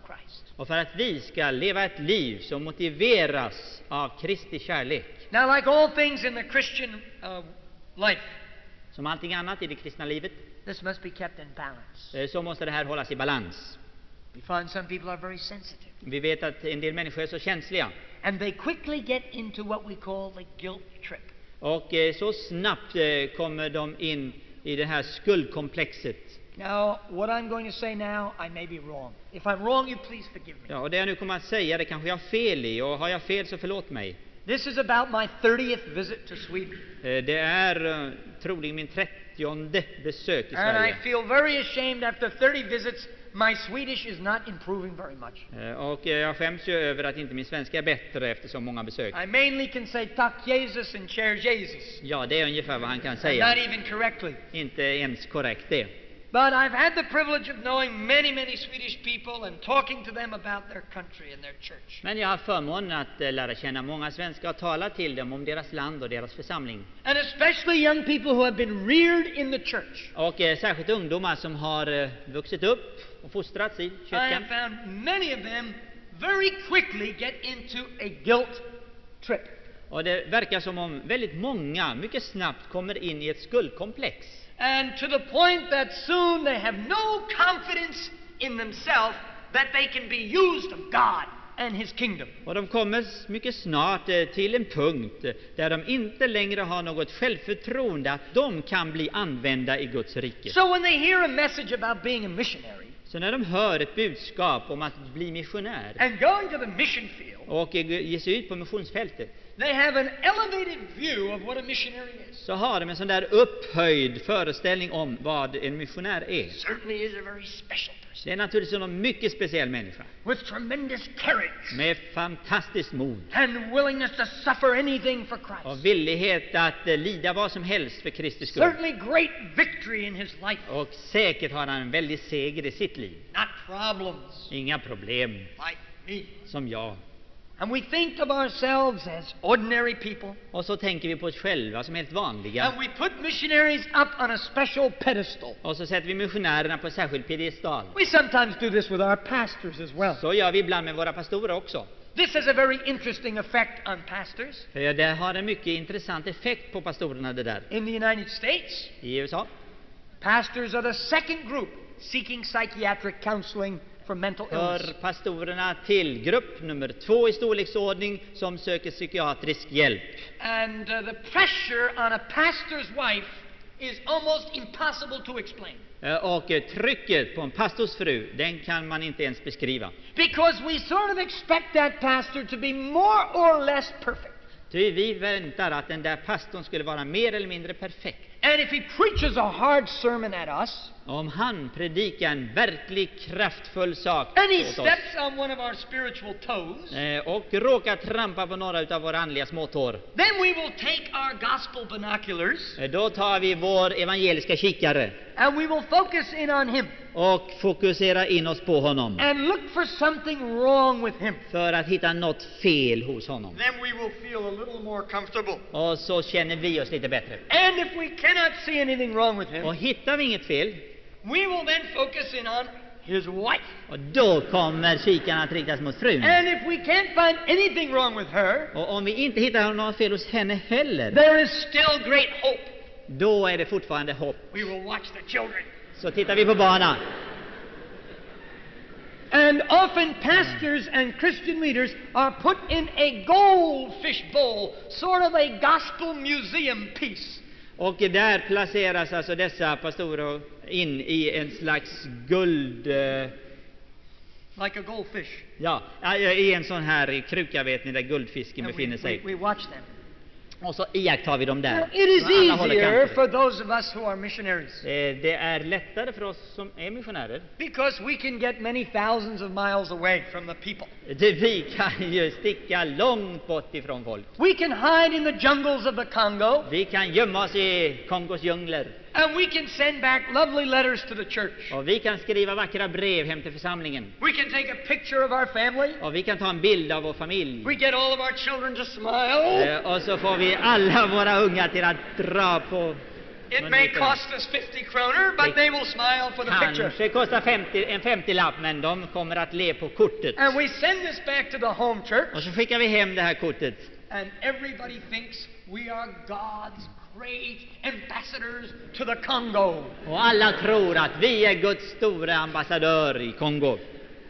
[SPEAKER 3] Christ.
[SPEAKER 2] Och för att vi ska leva ett liv som motiveras av Kristi kärlek.
[SPEAKER 3] Now, like all things in the Christian uh, life,
[SPEAKER 2] Som allting annat i det kristna livet,
[SPEAKER 3] this must be kept in balance.
[SPEAKER 2] eh, så måste det här hållas i balans.
[SPEAKER 3] We find some people are very sensitive,
[SPEAKER 2] Vi vet att en del människor är så känsliga.
[SPEAKER 3] and they quickly get into what we call the guilt trip.
[SPEAKER 2] Och eh, så snabbt eh, kommer de in i det här skuldkomplexet.
[SPEAKER 3] Now, what I'm going to say now, I may be wrong. If I'm wrong, you please forgive me.
[SPEAKER 2] Ja, och det jag nu kommer att säga, det kanske jag har fel i. Och har jag fel så förlåt mig.
[SPEAKER 3] This is about my thirtieth visit to Sweden.
[SPEAKER 2] Eh, Det är eh, troligen min trettionde besök i
[SPEAKER 3] And I
[SPEAKER 2] Sverige.
[SPEAKER 3] feel very ashamed after thirty visits, my Swedish is not improving very much.
[SPEAKER 2] Eh, Och eh, jag skäms ju över att inte min svenska är bättre efter så många besök.
[SPEAKER 3] I mainly can say tack Jesus and cher Jesus.
[SPEAKER 2] Ja, det är ungefär vad han kan
[SPEAKER 3] Not
[SPEAKER 2] säga.
[SPEAKER 3] even correctly.
[SPEAKER 2] Inte ens korrekt det.
[SPEAKER 3] But I've had the privilege of knowing many, many Swedish people and talking to them about their country and their church.
[SPEAKER 2] Men jag har förmånen att eh, lära känna många svenskar och tala till dem om deras land och deras församling.
[SPEAKER 3] And especially young people who have been reared in the church.
[SPEAKER 2] Och eh, särskilt ungdomar som har eh, vuxit upp och fostrats i
[SPEAKER 3] I
[SPEAKER 2] kyrkan.
[SPEAKER 3] have found many of them very quickly get into a guilt trip.
[SPEAKER 2] Och det verkar som om väldigt många mycket snabbt kommer in i ett skuldkomplex.
[SPEAKER 3] And to the point that soon they have no confidence in themselves that they can be used of God and His kingdom.
[SPEAKER 2] Och de kommer s- mycket snart eh, till en punkt eh, där de inte längre har något självförtroende att de kan bli använda i Guds rike.
[SPEAKER 3] So when they hear a message about being a missionary
[SPEAKER 2] Så när de hör ett budskap om att bli missionär
[SPEAKER 3] and going to the mission field,
[SPEAKER 2] och eh, ge sig ut på missionsfältet,
[SPEAKER 3] they have an elevated view of what a missionary is.
[SPEAKER 2] så har de en sån där upphöjd föreställning om vad en missionär är.
[SPEAKER 3] Certainly is a very special person
[SPEAKER 2] Det är naturligtvis en mycket speciell människa
[SPEAKER 3] with tremendous courage
[SPEAKER 2] med fantastiskt mod
[SPEAKER 3] and willingness to suffer anything for Christ.
[SPEAKER 2] och villighet att eh, lida vad som helst för Kristi skull.
[SPEAKER 3] Certainly great victory in his life,
[SPEAKER 2] Och säkert har han en väldig seger i sitt liv.
[SPEAKER 3] not problems
[SPEAKER 2] Inga problem
[SPEAKER 3] like me.
[SPEAKER 2] som jag.
[SPEAKER 3] And we think of ourselves as ordinary people,
[SPEAKER 2] Och så tänker vi på oss själva som helt vanliga.
[SPEAKER 3] and we put missionaries up on a special pedestal.
[SPEAKER 2] Och så sätter vi missionärerna på en särskild piedestal.
[SPEAKER 3] We sometimes do this with our pastors as well.
[SPEAKER 2] Så gör vi ibland med våra pastorer också.
[SPEAKER 3] This has a very interesting effect on pastors.
[SPEAKER 2] För det har en mycket intressant effekt på pastorerna det där.
[SPEAKER 3] In the United States,
[SPEAKER 2] I U S A.
[SPEAKER 3] pastors are the second group seeking psychiatric counseling for mental illness.
[SPEAKER 2] Hör pastorerna till grupp nummer två i storleksordning som söker psykiatrisk hjälp.
[SPEAKER 3] And uh, the pressure on a pastor's wife is almost impossible to explain.
[SPEAKER 2] Eh, Och eh, trycket på en pastors fru, den kan man inte ens beskriva.
[SPEAKER 3] Because we sort of expect that pastor to be more or less perfect.
[SPEAKER 2] Ty vi väntar att den där pastorn skulle vara mer eller mindre perfekt.
[SPEAKER 3] And if he preaches a hard sermon at us,
[SPEAKER 2] Om han predikar en verkligt kraftfull sak
[SPEAKER 3] and he
[SPEAKER 2] åt oss
[SPEAKER 3] steps on one of our spiritual toes,
[SPEAKER 2] eh, och råkar trampa på några av våra andliga småtår,
[SPEAKER 3] then we will take our gospel binoculars
[SPEAKER 2] eh, då tar vi vår evangeliska kikare
[SPEAKER 3] and we will focus in on him
[SPEAKER 2] och fokuserar in oss på honom
[SPEAKER 3] and look for something wrong with him.
[SPEAKER 2] för att hitta något fel hos honom.
[SPEAKER 3] Then we will feel a little more comfortable.
[SPEAKER 2] Och så känner vi oss lite bättre.
[SPEAKER 3] And if we cannot see anything wrong with him,
[SPEAKER 2] Och hittar vi inget fel,
[SPEAKER 3] we will then focus in on his wife.
[SPEAKER 2] och då kommer kikarna att riktas mot frun.
[SPEAKER 3] And if we can't find anything wrong with her,
[SPEAKER 2] Och om vi inte hittar något fel hos henne heller,
[SPEAKER 3] there is still great hope.
[SPEAKER 2] då är det fortfarande hopp.
[SPEAKER 3] We will watch the children.
[SPEAKER 2] Så tittar vi på barnen.
[SPEAKER 3] And often pastors and Christian leaders are put in a goldfish bowl, sort of a gospel museum piece.
[SPEAKER 2] Och där placeras alltså dessa pastorer in i en slags guld... eh,
[SPEAKER 3] Like a goldfish.
[SPEAKER 2] Ja, i en sån här kruka, vet ni, där guldfisken
[SPEAKER 3] And we,
[SPEAKER 2] befinner
[SPEAKER 3] we,
[SPEAKER 2] sig.
[SPEAKER 3] we watch them.
[SPEAKER 2] Och så iakttar vi dem där.
[SPEAKER 3] Now, it is
[SPEAKER 2] Från alla håll och
[SPEAKER 3] easier
[SPEAKER 2] kanter.
[SPEAKER 3] for those of us who are missionaries
[SPEAKER 2] Eh, Det är lättare för oss som är missionärer.
[SPEAKER 3] because we can get many thousands of miles away from the people.
[SPEAKER 2] Det vi kan ju sticka långt bort ifrån folk.
[SPEAKER 3] We can hide in the jungles of the Congo,
[SPEAKER 2] Vi kan gömma oss i Kongos djungler.
[SPEAKER 3] and we can send back lovely letters to the church.
[SPEAKER 2] Och vi kan skriva vackra brev hem till församlingen.
[SPEAKER 3] We can take a picture of our family.
[SPEAKER 2] Och vi kan ta en bild av vår familj.
[SPEAKER 3] We get all of our children to smile.
[SPEAKER 2] Eh, Och så får vi alla våra unga till att dra på
[SPEAKER 3] It
[SPEAKER 2] Men
[SPEAKER 3] may
[SPEAKER 2] det-
[SPEAKER 3] cost us fifty kroner, but they will smile for the picture.
[SPEAKER 2] Kanske kostar femtio, en femtiolapp, men de kommer att le på kortet.
[SPEAKER 3] And we send this back to the home church,
[SPEAKER 2] Och så skickar vi hem det här kortet.
[SPEAKER 3] and everybody thinks we are God's great ambassadors to the Congo.
[SPEAKER 2] Och alla tror att vi är Guds stora ambassadör i Kongo.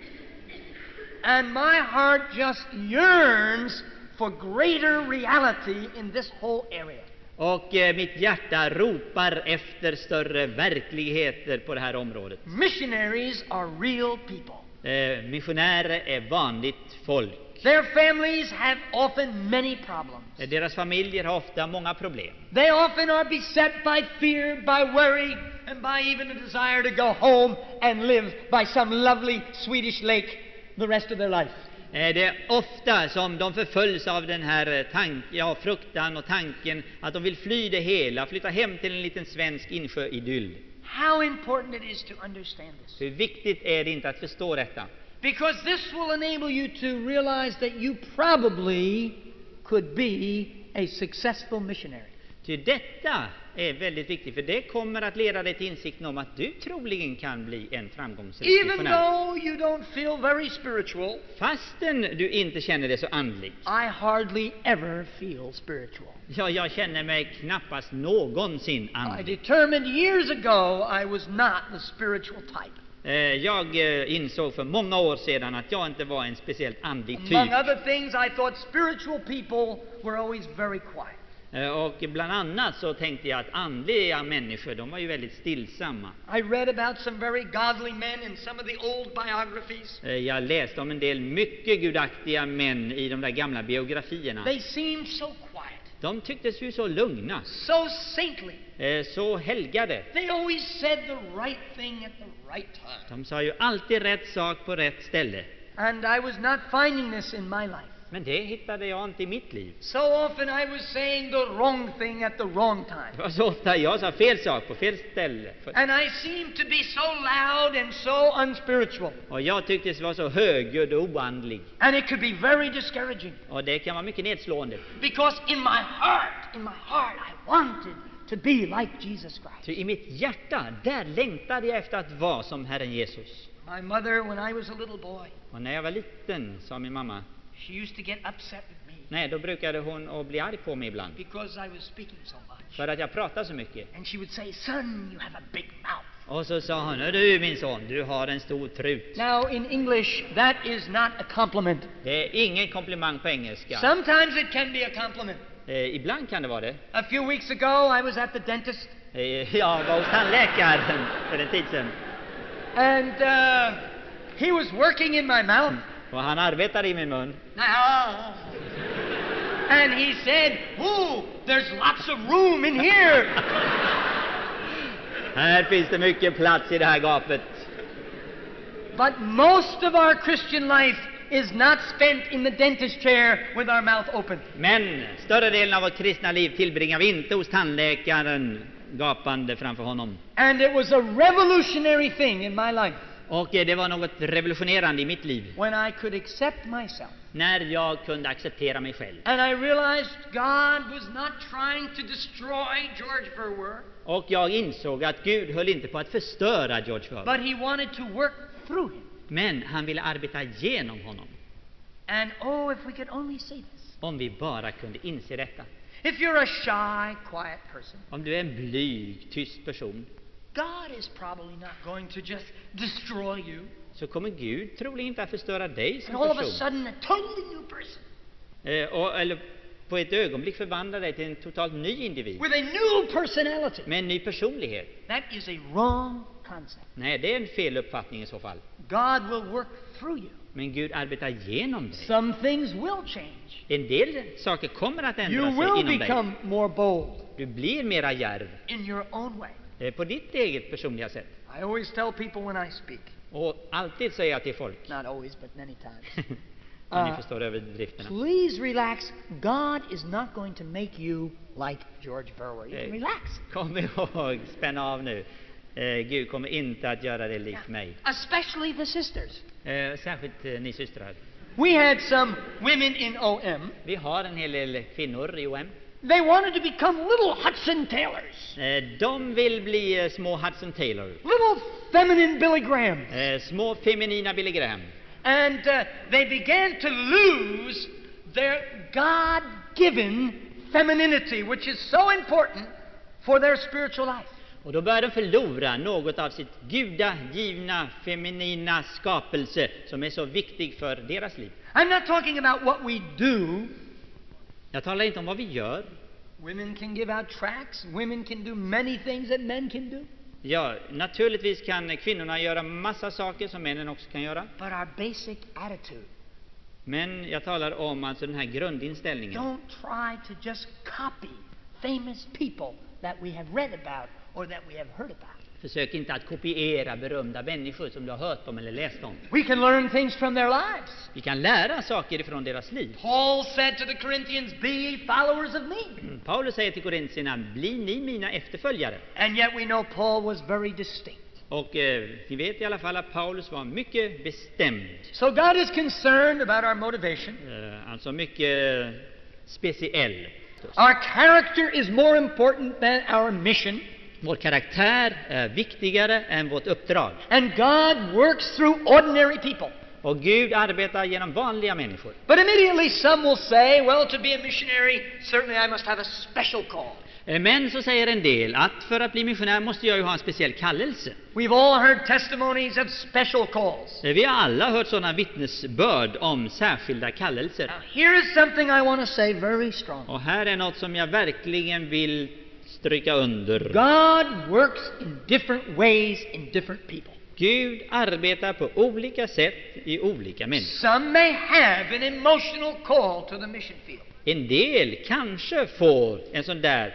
[SPEAKER 3] And my heart just yearns for greater reality in this whole area.
[SPEAKER 2] Och eh, mitt hjärta ropar efter större verkligheter på det här området.
[SPEAKER 3] Missionaries are real people.
[SPEAKER 2] Eh, missionärer är vanligt folk.
[SPEAKER 3] Their families have often many problems.
[SPEAKER 2] Eh, Deras familjer har ofta många problem.
[SPEAKER 3] They often are beset by fear, by worry, and by even a desire to go home and live by some lovely Swedish lake the rest of their life.
[SPEAKER 2] Eh, Det är ofta som de förföljs av den här eh, tank, ja, fruktan och tanken att de vill fly det hela, flytta hem till en liten svensk insjöidyll.
[SPEAKER 3] How important it is to understand this.
[SPEAKER 2] Hur viktigt är det inte att förstå detta?
[SPEAKER 3] Because this will enable you to realize that you probably could be a successful missionary.
[SPEAKER 2] Ty detta är väldigt viktigt, för det kommer att leda dig till insikten om att du troligen kan bli en framgångsrik
[SPEAKER 3] Even
[SPEAKER 2] missionär.
[SPEAKER 3] though you don't feel very spiritual,
[SPEAKER 2] Fastän du inte känner det så andligt.
[SPEAKER 3] I hardly ever feel spiritual.
[SPEAKER 2] Ja, jag känner mig knappast någonsin
[SPEAKER 3] I
[SPEAKER 2] andlig.
[SPEAKER 3] determined years ago I was not the spiritual type.
[SPEAKER 2] Eh, Jag eh, insåg för många år sedan att jag inte var en speciellt andlig typ.
[SPEAKER 3] Among other things, I thought spiritual people were always very quiet.
[SPEAKER 2] Eh, Och bland annat så tänkte jag att andliga människor, de var ju väldigt stillsamma.
[SPEAKER 3] I read about some very godly men in some of the old biographies.
[SPEAKER 2] Eh, Jag läste om en del mycket gudaktiga män i de där gamla biografierna.
[SPEAKER 3] They seemed so quiet,
[SPEAKER 2] De tycktes ju så lugna,
[SPEAKER 3] so saintly.
[SPEAKER 2] eh, så helgade.
[SPEAKER 3] They always said the right thing at the right time.
[SPEAKER 2] De sa ju alltid rätt sak på rätt ställe.
[SPEAKER 3] And I was not finding this in my life.
[SPEAKER 2] Men det hittade jag inte i mitt liv.
[SPEAKER 3] So often I was saying the wrong thing at the wrong
[SPEAKER 2] Det
[SPEAKER 3] time.
[SPEAKER 2] var så ofta jag sa fel sak på fel ställe. För-
[SPEAKER 3] And I seemed to be so loud and so unspiritual.
[SPEAKER 2] Och jag tycktes vara så högljudd och oandlig.
[SPEAKER 3] And it could be very discouraging.
[SPEAKER 2] Och det kan vara mycket nedslående.
[SPEAKER 3] Because in my heart, in my heart, I wanted to be like Jesus Christ.
[SPEAKER 2] Ty i mitt hjärta, där längtade jag efter att vara som Herren Jesus.
[SPEAKER 3] My mother, when I was a little boy,
[SPEAKER 2] Och när jag var liten, sa min mamma,
[SPEAKER 3] she used to get upset with me
[SPEAKER 2] nej, då brukade hon att bli arg på mig ibland.
[SPEAKER 3] because I was speaking so much.
[SPEAKER 2] För att jag pratade så mycket.
[SPEAKER 3] And she would say, "Son, you have a big mouth."
[SPEAKER 2] Och så sa hon, "Hör du min son, du har en stor trut."
[SPEAKER 3] Now, in English, that is not a compliment.
[SPEAKER 2] Det är ingen komplimang på engelska.
[SPEAKER 3] Sometimes it can be a compliment.
[SPEAKER 2] Eh, ibland kan det vara det.
[SPEAKER 3] A few weeks ago, I was at the dentist,
[SPEAKER 2] Eh, jag var hos tandläkaren för en tid sedan.
[SPEAKER 3] and uh, he was working in my mouth.
[SPEAKER 2] Och han arbetade i min mun.
[SPEAKER 3] And he said, "Ooh, there's lots of room in here."
[SPEAKER 2] Här finns det mycket plats i det här gapet.
[SPEAKER 3] But most of our Christian life is not spent in the dentist chair with our mouth open.
[SPEAKER 2] Men större delen av vårt kristna liv tillbringar vi inte hos tandläkaren gapande framför honom.
[SPEAKER 3] And it was a revolutionary thing in my life
[SPEAKER 2] Och eh, det var något revolutionerande i mitt liv.
[SPEAKER 3] when I could accept myself.
[SPEAKER 2] När jag kunde acceptera mig själv.
[SPEAKER 3] And I realized God was not trying to destroy George Verwer,
[SPEAKER 2] Och jag insåg att Gud höll inte på att förstöra George Verwer.
[SPEAKER 3] but he wanted to work through him.
[SPEAKER 2] Men han ville arbeta genom honom.
[SPEAKER 3] And oh, if we could only see this.
[SPEAKER 2] Om vi bara kunde inse detta.
[SPEAKER 3] If you're a shy, quiet person,
[SPEAKER 2] Om du är en blyg, tyst person,
[SPEAKER 3] God is probably not going to just destroy you.
[SPEAKER 2] så kommer Gud troligen inte att förstöra dig som
[SPEAKER 3] And all of a
[SPEAKER 2] person.
[SPEAKER 3] sudden, a totally new person
[SPEAKER 2] Eh, och, eller på ett ögonblick förvandla dig till en totalt ny individ.
[SPEAKER 3] with a new personality.
[SPEAKER 2] Med en ny personlighet.
[SPEAKER 3] That is a wrong concept.
[SPEAKER 2] Nej, det är en fel uppfattning i så fall.
[SPEAKER 3] God will work through you.
[SPEAKER 2] Men Gud arbetar genom dig.
[SPEAKER 3] Some things will change.
[SPEAKER 2] En del saker kommer att
[SPEAKER 3] You
[SPEAKER 2] ändra sig
[SPEAKER 3] will
[SPEAKER 2] inom dig.
[SPEAKER 3] become more bold
[SPEAKER 2] Du blir mera djärv
[SPEAKER 3] in your own way.
[SPEAKER 2] eh, på ditt eget personliga sätt.
[SPEAKER 3] I always tell people when I speak,
[SPEAKER 2] Och alltid säger jag till folk,
[SPEAKER 3] not always, but many times,
[SPEAKER 2] om ni
[SPEAKER 3] Uh,
[SPEAKER 2] förstår överdrifterna.
[SPEAKER 3] please relax. God is not going to make you like George Verwer. You can
[SPEAKER 2] Eh,
[SPEAKER 3] relax.
[SPEAKER 2] Kom ihåg, spänn av nu. Eh, Gud kommer inte att göra det lik mig.
[SPEAKER 3] Especially the sisters.
[SPEAKER 2] Eh, särskilt eh, ni systrar.
[SPEAKER 3] We had some women in O M,
[SPEAKER 2] Vi har en hel del kvinnor i O M.
[SPEAKER 3] They wanted to become little Hudson Taylors,
[SPEAKER 2] Eh, De vill bli eh, små Hudson Taylor,
[SPEAKER 3] little feminine Billy Grahams.
[SPEAKER 2] eh, små feminina Billy Graham.
[SPEAKER 3] And uh, they began to lose their God-given femininity, which is so important for their spiritual life.
[SPEAKER 2] Och då börjar de förlora något av sitt gudagivna feminina skapelse som är så viktig för deras liv.
[SPEAKER 3] I'm not talking about what we do.
[SPEAKER 2] Jag talar inte om vad vi gör.
[SPEAKER 3] Women can give out tracts. Women can do many things that men can do.
[SPEAKER 2] Ja, naturligtvis kan kvinnorna göra massa saker som männen också kan göra.
[SPEAKER 3] But our basic attitude,
[SPEAKER 2] Men jag talar om alltså den här grundinställningen.
[SPEAKER 3] don't try to just copy famous people that we have read about or that we have heard about.
[SPEAKER 2] Försök inte att kopiera berömda människor som du har hört om eller läst om.
[SPEAKER 3] We can learn things from their lives.
[SPEAKER 2] Vi kan lära saker ifrån deras liv.
[SPEAKER 3] Paul said to the Corinthians, "Be ye followers of me."
[SPEAKER 2] Mm, Paulus säger till korintierna, bli ni mina efterföljare.
[SPEAKER 3] And yet we know Paul was very distinct.
[SPEAKER 2] Och eh, vi vet i alla fall att Paulus var mycket bestämd.
[SPEAKER 3] So God is concerned about our motivation.
[SPEAKER 2] Eh, alltså mycket eh, speciell.
[SPEAKER 3] Our character is more important than our mission.
[SPEAKER 2] Vår karaktär är viktigare än vårt uppdrag.
[SPEAKER 3] And God works through ordinary people.
[SPEAKER 2] Och Gud arbetar genom vanliga människor.
[SPEAKER 3] But immediately some will say, well, to be a missionary, certainly I must have a special call.
[SPEAKER 2] Eh, Men så säger en del att för att bli missionär måste jag ju ha en speciell kallelse.
[SPEAKER 3] We've all heard testimonies of special calls.
[SPEAKER 2] Eh, Vi har alla hört sådana vittnesbörd om särskilda kallelser.
[SPEAKER 3] Now, here is something I want to say very strongly.
[SPEAKER 2] Och här är något som jag verkligen vill stryka under.
[SPEAKER 3] God works in different ways in different people.
[SPEAKER 2] Gud arbetar på olika sätt i olika människor.
[SPEAKER 3] Some may have an emotional call to the mission field.
[SPEAKER 2] En del kanske får en sån där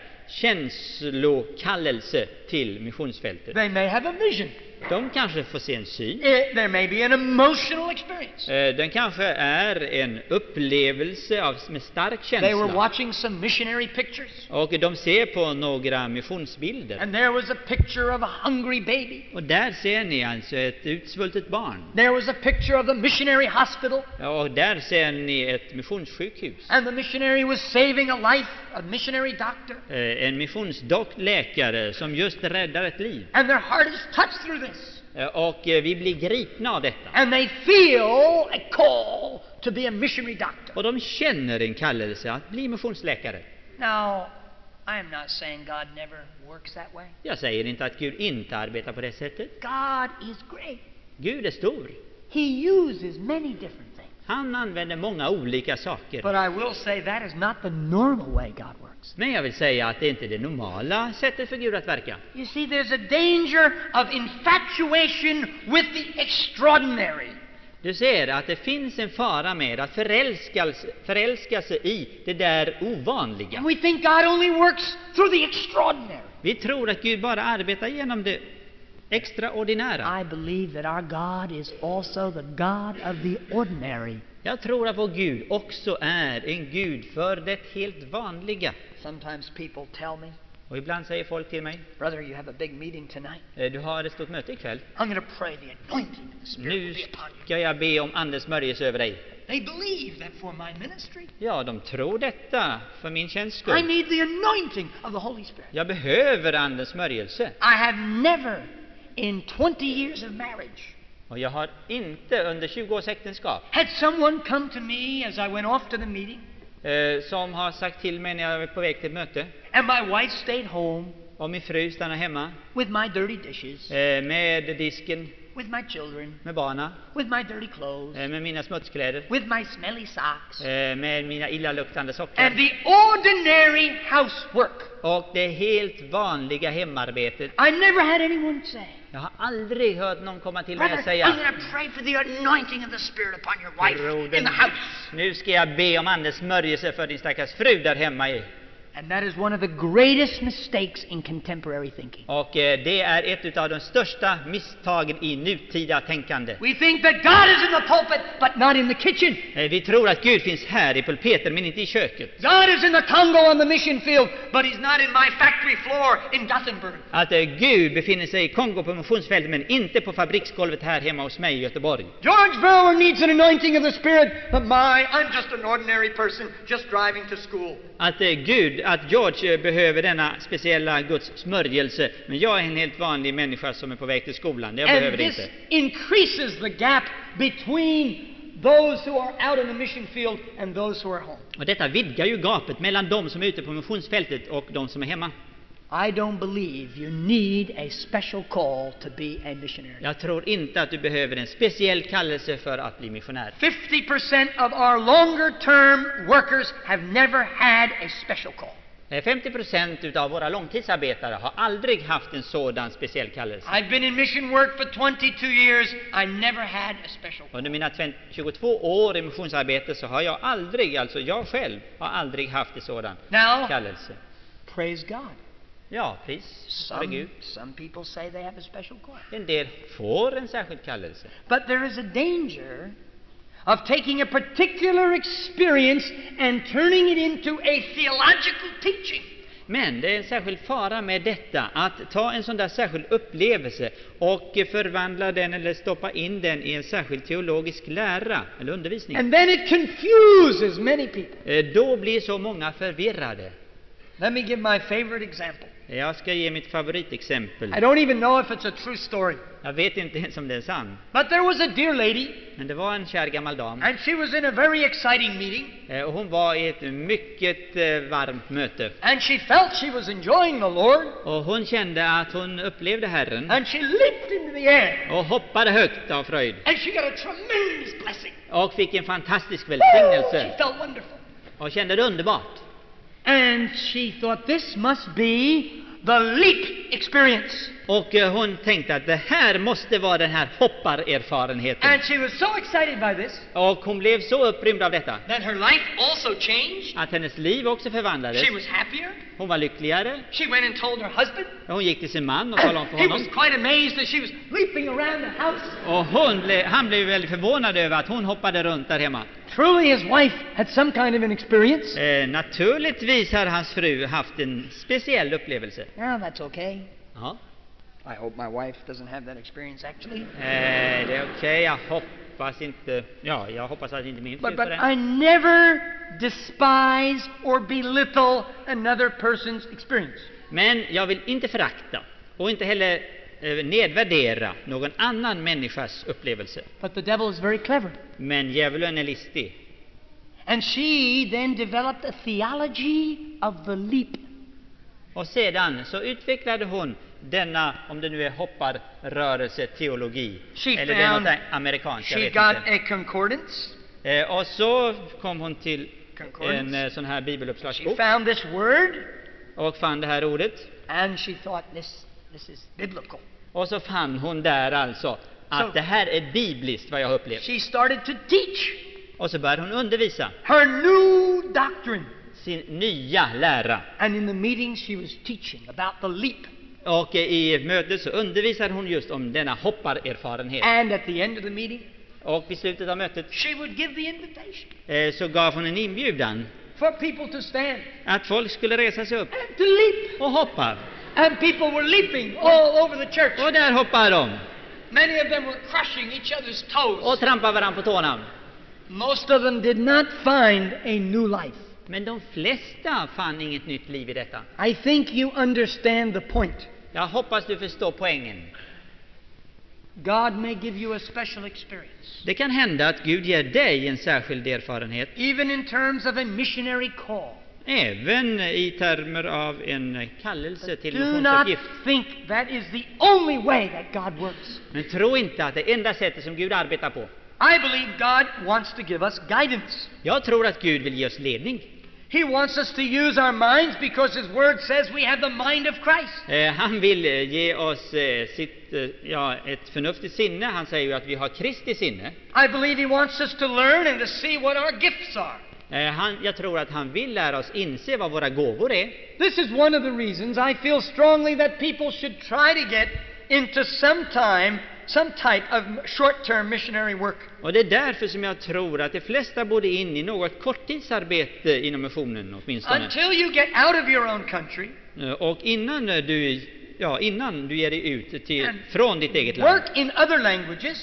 [SPEAKER 2] känslokallelse till missionsfältet.
[SPEAKER 3] They may have a vision.
[SPEAKER 2] De kanske får se en syn.
[SPEAKER 3] Eh, There may be an emotional experience.
[SPEAKER 2] Eh, Den kanske är en upplevelse av, med stark
[SPEAKER 3] They were
[SPEAKER 2] känsla.
[SPEAKER 3] watching some missionary pictures,
[SPEAKER 2] Och de ser på några missionsbilder.
[SPEAKER 3] and there was a picture of a hungry baby.
[SPEAKER 2] Och där ser ni alltså ett utsvultet barn.
[SPEAKER 3] There was a picture of the missionary hospital,
[SPEAKER 2] Och där ser ni ett missionssjukhus.
[SPEAKER 3] and the missionary was saving a life, a missionary doctor,
[SPEAKER 2] Eh, En missionsläkare som just räddar ett liv.
[SPEAKER 3] and their heart is touched through this.
[SPEAKER 2] Eh, Och eh, vi blir gripna av detta.
[SPEAKER 3] And they feel a call to be a missionary doctor.
[SPEAKER 2] Och de känner en kallelse att bli missionsläkare.
[SPEAKER 3] Now, I am not saying God never works that way.
[SPEAKER 2] Jag säger inte att Gud inte arbetar på det sättet.
[SPEAKER 3] God is great.
[SPEAKER 2] Gud är stor.
[SPEAKER 3] He uses many different things.
[SPEAKER 2] Han använder många olika saker.
[SPEAKER 3] But I will say that is not the normal way God works.
[SPEAKER 2] Men jag vill säga att det inte är det normala sättet för Gud att verka.
[SPEAKER 3] You see, there's a danger of infatuation with the extraordinary.
[SPEAKER 2] Du ser att det finns en fara med att förälskas, förälska sig i det där ovanliga.
[SPEAKER 3] And we think God only works through the extraordinary.
[SPEAKER 2] Vi tror att Gud bara arbetar genom det extraordinära.
[SPEAKER 3] I believe that our God is also the God of the ordinary.
[SPEAKER 2] Jag tror att vår Gud också är en Gud för det helt vanliga.
[SPEAKER 3] Sometimes people tell me,
[SPEAKER 2] Och ibland säger folk till mig,
[SPEAKER 3] brother, you have a big meeting tonight.
[SPEAKER 2] "Eh, du har ett stort möte ikväll.
[SPEAKER 3] I'm going to pray the anointing of the Spirit
[SPEAKER 2] Nu
[SPEAKER 3] will be upon you.
[SPEAKER 2] ska jag be om Andens smörjelse över dig."
[SPEAKER 3] They believe that for my ministry,
[SPEAKER 2] Ja, de tror detta för min tjänst
[SPEAKER 3] I
[SPEAKER 2] skull.
[SPEAKER 3] need the anointing of the Holy Spirit.
[SPEAKER 2] Jag behöver Andens smörjelse.
[SPEAKER 3] I have never, in twenty years of marriage,
[SPEAKER 2] Och jag har inte under tjugo års äktenskap
[SPEAKER 3] had someone come to me as I went off to the meeting,
[SPEAKER 2] eh, som har sagt till mig när jag är på väg till ett möte,
[SPEAKER 3] and my wife stayed home
[SPEAKER 2] och min fru stannar hemma
[SPEAKER 3] with my dirty dishes,
[SPEAKER 2] eh, med disken,
[SPEAKER 3] with my children,
[SPEAKER 2] med barna,
[SPEAKER 3] with my dirty clothes,
[SPEAKER 2] eh, med mina smutskläder,
[SPEAKER 3] with my smelly socks,
[SPEAKER 2] eh, med mina illaluktande sockar.
[SPEAKER 3] and the ordinary housework.
[SPEAKER 2] Och det helt vanliga hemarbetet.
[SPEAKER 3] I never had anyone say,
[SPEAKER 2] Jag har aldrig hört någon komma till mig
[SPEAKER 3] brother,
[SPEAKER 2] och
[SPEAKER 3] I'm
[SPEAKER 2] säga,
[SPEAKER 3] going to pray for the anointing of the Spirit upon your wife in
[SPEAKER 2] "Brodern,
[SPEAKER 3] the house.
[SPEAKER 2] nu ska jag be om Andens smörjelse för din stackars fru där hemma i."
[SPEAKER 3] And that is one of the greatest mistakes in contemporary thinking.
[SPEAKER 2] Och eh, det är ett av de största misstagen i nutida tänkande.
[SPEAKER 3] We think that God is in the pulpit, but not in the kitchen.
[SPEAKER 2] Eh, Vi tror att Gud finns här i pulpeten men inte i köket.
[SPEAKER 3] God is in the Congo on the mission field, but he's not in my factory floor in Gothenburg.
[SPEAKER 2] Att eh, Gud befinner sig i Kongo på missionsfältet men inte på fabriksgolvet här hemma hos mig i Göteborg.
[SPEAKER 3] George Brewer needs an anointing of the Spirit, but my, I'm just an ordinary person just driving to school.
[SPEAKER 2] Att eh, Gud att George behöver denna speciella Guds smörjelse, men jag är en helt vanlig människa som är på väg till skolan. Jag behöver
[SPEAKER 3] And
[SPEAKER 2] det
[SPEAKER 3] this
[SPEAKER 2] inte.
[SPEAKER 3] increases the gap between those who are out in the mission field and those who are home.
[SPEAKER 2] Och detta vidgar ju gapet mellan de som är ute på missionsfältet och de som är hemma.
[SPEAKER 3] I don't believe you need a special call to be a missionary.
[SPEAKER 2] Jag tror inte att du behöver en speciell kallelse för att bli missionär.
[SPEAKER 3] fifty percent of our longer term workers have never had a special call.
[SPEAKER 2] Eh, femtio procent utav våra långtidsarbetare har aldrig haft en sådan speciell kallelse.
[SPEAKER 3] I've been in mission work for twenty-two years. I never had a special call.
[SPEAKER 2] Under mina tjugotvå år i missionsarbete så har jag aldrig, alltså jag själv, har aldrig haft en sådan
[SPEAKER 3] Now,
[SPEAKER 2] kallelse.
[SPEAKER 3] praise God.
[SPEAKER 2] Ja, pris vare
[SPEAKER 3] Some,
[SPEAKER 2] Gud.
[SPEAKER 3] some people say they have a special call.
[SPEAKER 2] En del får en särskild kallelse.
[SPEAKER 3] But there is a danger of taking a particular experience and turning it into a theological teaching.
[SPEAKER 2] Men det är en särskild fara med detta, att ta en sån där särskild upplevelse och förvandla den eller stoppa in den i en särskild teologisk lära eller undervisning.
[SPEAKER 3] And then it confuses many people.
[SPEAKER 2] Eh, Då blir så många förvirrade.
[SPEAKER 3] Let me give my favorite example.
[SPEAKER 2] Jag ska ge mitt favoritexempel.
[SPEAKER 3] I don't even know if it's a true story.
[SPEAKER 2] Jag vet inte ens om det är sant.
[SPEAKER 3] But there was a dear lady,
[SPEAKER 2] Men det var en kär gammal dam.
[SPEAKER 3] and she was in a very exciting meeting,
[SPEAKER 2] Eh, Och hon var i ett mycket eh, varmt möte.
[SPEAKER 3] and she felt she was enjoying the Lord,
[SPEAKER 2] Och hon kände att hon upplevde Herren
[SPEAKER 3] and she leaped into the air,
[SPEAKER 2] och hoppade högt av fröjd.
[SPEAKER 3] and she got a tremendous blessing.
[SPEAKER 2] Och fick en fantastisk
[SPEAKER 3] Woo! She
[SPEAKER 2] välsignelse.
[SPEAKER 3] felt wonderful.
[SPEAKER 2] Och kände det underbart.
[SPEAKER 3] And she thought this must be the leap experience.
[SPEAKER 2] Och eh, hon tänkte att det här måste vara den här hopparerfarenheten.
[SPEAKER 3] And she was so excited by this
[SPEAKER 2] Och hon blev så upprymd av detta
[SPEAKER 3] that her life also changed.
[SPEAKER 2] att hennes liv också förvandlades.
[SPEAKER 3] She was happier.
[SPEAKER 2] Hon var lyckligare.
[SPEAKER 3] She went and told her husband.
[SPEAKER 2] Hon gick till sin man och talade om för
[SPEAKER 3] He was
[SPEAKER 2] honom.
[SPEAKER 3] quite amazed that she was leaping around the house.
[SPEAKER 2] Och hon blev, han blev väldigt förvånad över att hon hoppade runt där hemma.
[SPEAKER 3] Truly his wife had some kind of an experience.
[SPEAKER 2] Eh, naturligtvis har hans fru haft en speciell upplevelse.
[SPEAKER 3] Yeah, that's okay.
[SPEAKER 2] Ja.
[SPEAKER 3] I hope my wife doesn't have that experience actually.
[SPEAKER 2] Eh, det är okej, jag hoppas inte. Ja, jag hoppas att inte min fru
[SPEAKER 3] But,
[SPEAKER 2] får
[SPEAKER 3] but
[SPEAKER 2] den.
[SPEAKER 3] I never despise or belittle another person's experience.
[SPEAKER 2] Men jag vill inte förakta och inte heller eh, nedvärdera någon annan människas upplevelse.
[SPEAKER 3] But the devil is very clever.
[SPEAKER 2] Men djävulen är listig.
[SPEAKER 3] And she then developed a theology of the leap.
[SPEAKER 2] Och sedan så utvecklade hon denna, om det nu är hopparrörelse, teologi.
[SPEAKER 3] She
[SPEAKER 2] Eller det är
[SPEAKER 3] found-
[SPEAKER 2] något amerikanskt, jag
[SPEAKER 3] She
[SPEAKER 2] vet
[SPEAKER 3] got
[SPEAKER 2] inte.
[SPEAKER 3] a concordance.
[SPEAKER 2] Eh, och så kom hon till
[SPEAKER 3] Concordance.
[SPEAKER 2] en eh, sån här
[SPEAKER 3] She
[SPEAKER 2] bibeluppslagsbok
[SPEAKER 3] found this word,
[SPEAKER 2] och fann det här ordet.
[SPEAKER 3] and she thought this this is biblical.
[SPEAKER 2] Och så fann hon där alltså att
[SPEAKER 3] Så-
[SPEAKER 2] det här är bibliskt, vad jag har upplevt.
[SPEAKER 3] She started to teach
[SPEAKER 2] Och så började hon undervisa
[SPEAKER 3] her new doctrine.
[SPEAKER 2] sin nya lära.
[SPEAKER 3] And in the meetings she was teaching about the leap.
[SPEAKER 2] Och eh, i mötet så undervisade hon just om denna hopparerfarenhet.
[SPEAKER 3] And at the end of the meeting,
[SPEAKER 2] Och vid slutet av mötet
[SPEAKER 3] she would give the invitation
[SPEAKER 2] eh, så gav hon en inbjudan
[SPEAKER 3] for people to stand
[SPEAKER 2] att folk skulle resa sig upp
[SPEAKER 3] and to leap.
[SPEAKER 2] och hoppa.
[SPEAKER 3] And people were leaping all over the church.
[SPEAKER 2] Och där hoppar de
[SPEAKER 3] Many of them were crushing each other's
[SPEAKER 2] och
[SPEAKER 3] toes.
[SPEAKER 2] trampar varandra på tårna.
[SPEAKER 3] Most of them did not find a new life.
[SPEAKER 2] Men de flesta fann inget nytt liv i detta.
[SPEAKER 3] I think you understand the point.
[SPEAKER 2] Jag hoppas du förstår poängen.
[SPEAKER 3] God may give you a special experience,
[SPEAKER 2] Det kan hända att Gud ger dig en särskild erfarenhet,
[SPEAKER 3] even in terms of a missionary call.
[SPEAKER 2] även i termer av en kallelse till
[SPEAKER 3] Do not
[SPEAKER 2] missionsuppgift.
[SPEAKER 3] think that is the only way that God works.
[SPEAKER 2] Men tro inte att det är enda sättet som Gud arbetar på.
[SPEAKER 3] I believe God wants to give us guidance.
[SPEAKER 2] Jag tror att Gud vill ge oss ledning.
[SPEAKER 3] He wants us to use our minds because His Word says we have the mind of Christ.
[SPEAKER 2] Eh, han vill eh, ge oss eh, sitt, eh, ja, ett förnuftigt sinne. Han säger ju att vi har Kristi sinne.
[SPEAKER 3] I believe He wants us to learn and to see what our gifts are.
[SPEAKER 2] Eh, han, jag tror att han vill lära oss inse vad våra gåvor är.
[SPEAKER 3] This is one of the reasons I feel strongly that people should try to get into some time, some type of short-term missionary work.
[SPEAKER 2] Och det är därför som jag tror att de flesta borde in i något korttidsarbete inom missionen åtminstone.
[SPEAKER 3] Until you get out of your own country,
[SPEAKER 2] Eh, Och innan eh, du, ja, innan du ger dig ut till,
[SPEAKER 3] And
[SPEAKER 2] från ditt eget land
[SPEAKER 3] work in other languages,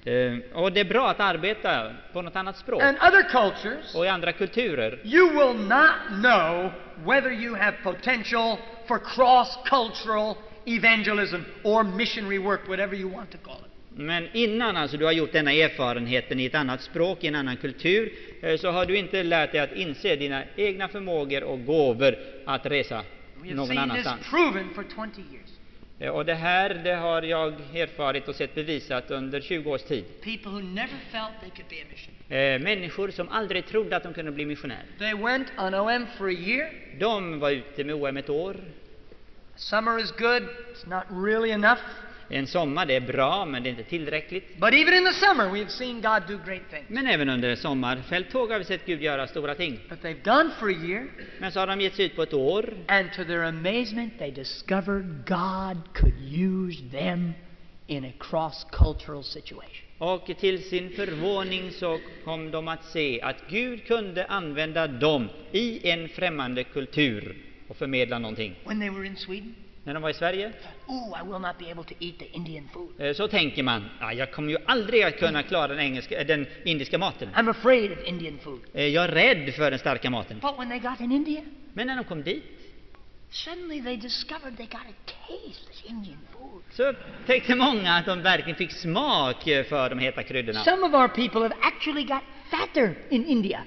[SPEAKER 2] Eh, och det är bra att arbeta på något annat språk.
[SPEAKER 3] And other cultures,
[SPEAKER 2] Och i andra kulturer.
[SPEAKER 3] you will not know whether you have potential for cross-cultural evangelism or missionary work, whatever you want to call it.
[SPEAKER 2] Men innan alltså du har gjort denna erfarenheten i ett annat språk, i en annan kultur, eh, så har du inte lärt dig att inse dina egna förmågor och gåvor att resa
[SPEAKER 3] We have
[SPEAKER 2] någon
[SPEAKER 3] seen this
[SPEAKER 2] annanstans.
[SPEAKER 3] proven for twenty years.
[SPEAKER 2] Eh, Och det här, det har jag erfarit och sett bevisat under tjugo års tid.
[SPEAKER 3] People who never felt they could be a missionary.
[SPEAKER 2] Eh, människor som aldrig trodde att de kunde bli missionärer.
[SPEAKER 3] They went on O M for a year.
[SPEAKER 2] De var ute med O M ett år.
[SPEAKER 3] Summer is good. It's not really enough.
[SPEAKER 2] En sommar, det är bra, men det är inte tillräckligt.
[SPEAKER 3] But even in the summer, we have seen God do great things.
[SPEAKER 2] Men även under sommarfälttåg har vi sett Gud göra stora ting.
[SPEAKER 3] But they've gone for a year,
[SPEAKER 2] Men så har de gett sig ut på ett år.
[SPEAKER 3] and to their amazement, they discovered God could use them in a cross-cultural situation.
[SPEAKER 2] Och till sin förvåning så kom de att se att Gud kunde använda dem i en främmande kultur och förmedla någonting.
[SPEAKER 3] When they were in Sweden,
[SPEAKER 2] När de var i Sverige
[SPEAKER 3] oh, I will not be able to eat the Indian food.
[SPEAKER 2] eh, så tänker man, ja, jag kommer ju aldrig att kunna klara den, engelska, eh, den indiska maten.
[SPEAKER 3] I'm afraid of Indian food.
[SPEAKER 2] Eh, Jag är rädd för den starka maten.
[SPEAKER 3] But when they got in India,
[SPEAKER 2] Men när de kom dit
[SPEAKER 3] suddenly they discovered they got a taste of Indian food.
[SPEAKER 2] så tänkte många att de verkligen fick smak eh, för de heta kryddorna.
[SPEAKER 3] Some of our people have actually got fatter in India.